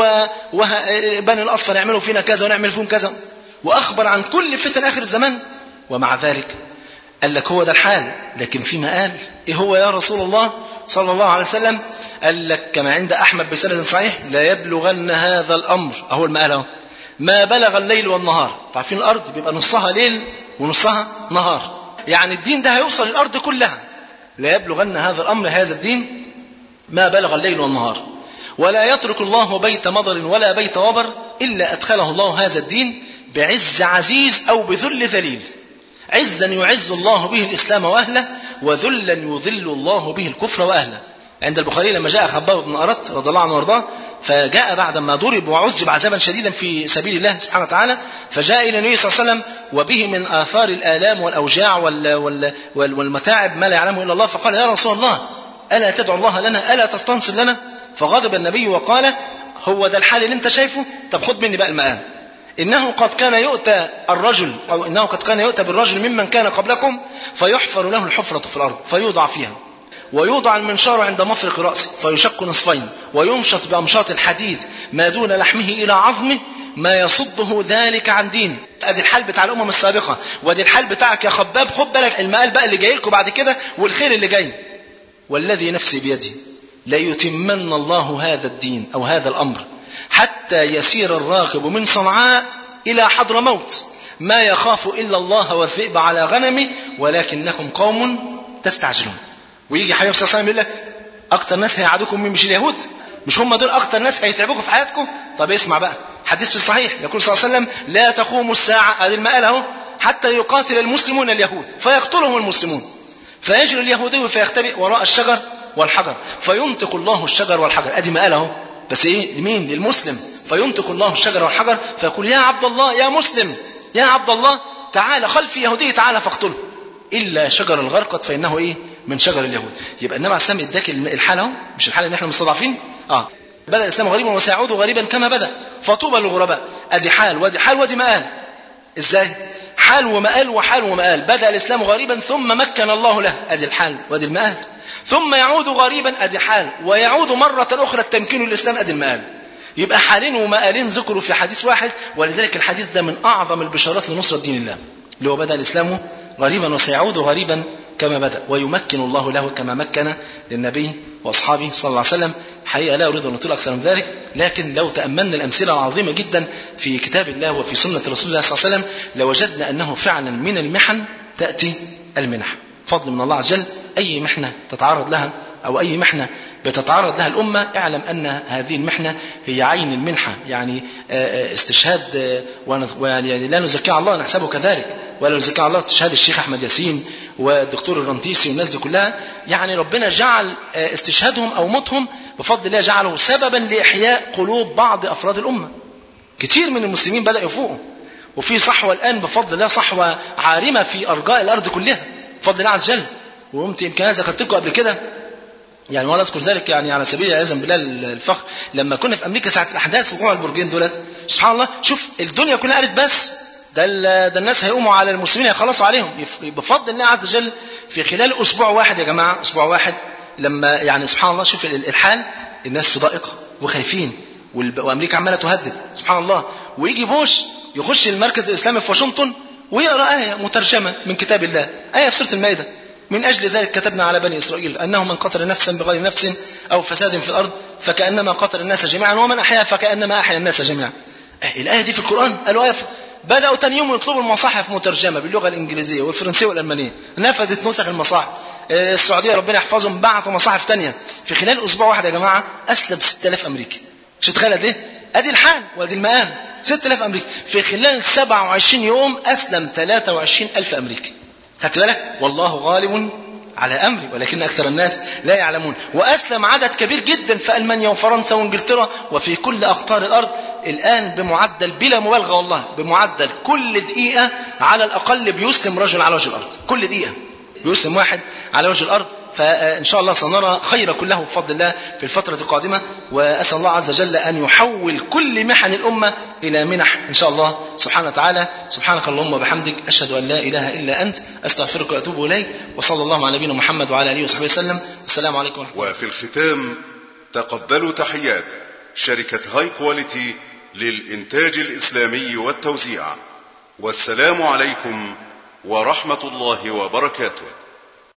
وبني الاصفر يعملوا فينا كذا ونعمل فيهم كذا، واخبر عن كل فتن اخر الزمان. ومع ذلك قال لك هو ده الحال، لكن في مآل. ايه هو يا رسول الله صلى الله عليه وسلم؟ قال لك كما عند احمد بسند صحيح: لا يبلغن هذا الامر، اهو المآل اهو، ما بلغ الليل والنهار. عارفين الارض بيبقى نصها ليل ونصها نهار، يعني الدين ده هيوصل الأرض كلها. لا يبلغن هذا الأمر، هذا الدين، ما بلغ الليل والنهار، ولا يترك الله بيت مضر ولا بيت وبر إلا أدخله الله هذا الدين بعز عزيز أو بذل ذليل. عزا يعز الله به الإسلام وأهله، وذلا يذل الله به الكفر وأهله. عند البخاري لما جاء خباب بن أرت رضي الله عنه وارضاه، فجاء بعدما ضرب وعذب عذابا شديدا في سبيل الله سبحانه وتعالى، فجاء إلى النبي صلى الله عليه وسلم وبه من آثار الآلام والأوجاع والمتاعب ما لا يعلمه إلا الله، فقال: يا رسول الله ألا تدعو الله لنا، ألا تستنصر لنا؟ فغضب النبي وقال: هو ده الحال اللي انت شايفه؟ طب خد مني بقى المآل. إنه قد كان يؤتى الرجل، أو إنه قد كان يؤتى بالرجل ممن كان قبلكم فيحفر له الحفرة في الأرض فيوضع فيها، ويوضع المنشار عند مفرق رأسه فيشق نصفين ويمشط بأمشاط الحديد ما دون لحمه إلى عظمه ما يصده ذلك عن دين. ادي الحال بتاع الامم السابقه، وادي الحال بتاعك يا خباب. خد بالك المقال بقى اللي جاي لكم بعد كده والخير اللي جاي. والذي نفسي بيده ليتمن الله هذا الدين او هذا الامر حتى يسير الراكب من صنعاء الى حضرموت ما يخاف الا الله والذئب على غنمه ولكنكم قوم تستعجلون. ويجي حبيب صلى الله عليه وسلم يقول لك اكتر ناس هيعادوكم مين؟ مش اليهود؟ مش هم دول اكتر ناس هيتعبوكم في حياتكم؟ طب اسمع بقى حديث في الصحيح يقول صلى الله عليه وسلم لا تقوم الساعة، ادي المقال اهو، حتى يقاتل المسلمون اليهود فيقتلهم المسلمون فيجري اليهودي فيختبئ وراء الشجر والحجر فينطق الله الشجر والحجر. ادي مقال اهو، بس ايه لمين؟ للمسلم. فينطق الله الشجر والحجر فيقول يا عبد الله يا مسلم يا عبد الله تعال خلفي يهودي تعال فاقتله الا شجر الغرقد فانه ايه؟ من شجر اليهود. يبقى النبي عليه السلام اداك الحاله اهو، مش الحاله اللي احنا مستضعفين. بدأ الإسلام غريبا وسيعود غريبا كما بدأ فطوبى للغرباء. ادي حال وادي حال وادي مآل. ازاي؟ حال ومآل وحال ومآل. بدأ الإسلام غريبا ثم مكن الله له، ادي الحال وادي المآل. ثم يعود غريبا ادي حال، ويعود مرة أخرى التمكين الإسلام ادي المآل. يبقى حالين ومآلين ذكروا في حديث واحد. ولذلك الحديث ده من أعظم البشارات لنصرة دين الله، اللي هو بدأ الإسلام غريبا وسيعود غريبا كما بدأ ويمكن الله له كما مكن للنبي وأصحابه صلى الله عليه وسلم. حقيقة لا أريد أن أطيل أكثر من ذلك، لكن لو تأملنا الأمثلة العظيمة جدا في كتاب الله وفي سنة رسول الله صلى الله عليه وسلم لوجدنا أنه فعلا من المحن تأتي المنح. فضل من الله عز وجل. أي محنة تتعرض لها أو أي محنة بتتعرض لها الأمة اعلم أن هذه المحنة هي عين المنحة. يعني استشهاد ويعني لا نزكي على الله نحسبه كذلك ولا نزكي على الله استشهاد الشيخ أحمد ياسين والدكتور الرنتيسي والناس دي كلها. يعني ربنا جعل استشهادهم أو موتهم بفضل الله جعله سببا لإحياء قلوب بعض أفراد الأمة. كتير من المسلمين بدأ يفوقوا، وفي صحوة الآن بفضل الله، صحوة عارمة في أرجاء الأرض كلها بفضل الله عز وجل. يمكن أنا ذكرت لكم قبل كده يعني ولا أذكر ذلك يعني على سبيل العزم بالله الفخر، لما كنا في أمريكا ساعة الأحداث وقوع البرجين دولت سبحان الله، شوف الدنيا كلها قالت بس ده الناس هيقوموا على المسلمين هيخلصوا عليهم. بفضل الله عز وجل في خلال أسبوع واحد يا جماعة، أسبوع واحد لما يعني سبحان الله شوف الحال، الناس في ضائقة وخايفين وأمريكا عمالة تهدد سبحان الله. ويجي بوش يخش المركز الإسلامي في واشنطن ويقرأ آية مترجمة من كتاب الله، آية في سورة المائدة: من أجل ذلك كتبنا على بني إسرائيل أنه من قتل نفسا بغير نفس أو فساد في الأرض فكأنما قتل الناس جميعا ومن أحيا فكأنما أحيا الناس جميعا. الآية دي في القرآن. قالوا آية بدأوا تاني يوم يطلبوا المصاحف مترجمة باللغة الإنجليزية والفرنسية والألمانية. نفذت نسخ المصاحف. السعودية ربنا يحفظهم بعتوا مصاحف تانية. في خلال أسبوع واحد يا جماعة أسلم 6000 أمريكي. مش تتخيل قد إيه؟ أدي الحال وأدي المقام. 6000 أمريكي في خلال 27 يوم أسلم 23,000 أمريكي. خدت بالك؟ والله غالب على أمري ولكن أكثر الناس لا يعلمون. وأسلم عدد كبير جدا في ألمانيا وفرنسا وإنجلترا وفي كل أقطار الأرض الآن بمعدل بلا مبالغة والله بمعدل كل دقيقة على الأقل بيسلم رجل على وجه الأرض. كل دقيقة بيسلم واحد على وجه الأرض. فإن شاء الله سنرى خير كله بفضل الله في الفترة القادمة. وأسأل الله عز وجل أن يحول كل محن الأمة إلى منح إن شاء الله سبحانه وتعالى. سبحانك اللهم وبحمدك أشهد أن لا إله إلا أنت أستغفرك وأتوب إليك. وصلى الله على نبينا محمد وعلى آله وصحبه وسلم. السلام عليكم ورحمة الله. وفي الختام تقبلوا تحيات شركة هاي كواليتي للإنتاج الإسلامي والتوزيع. والسلام عليكم ورحمة الله وبركاته.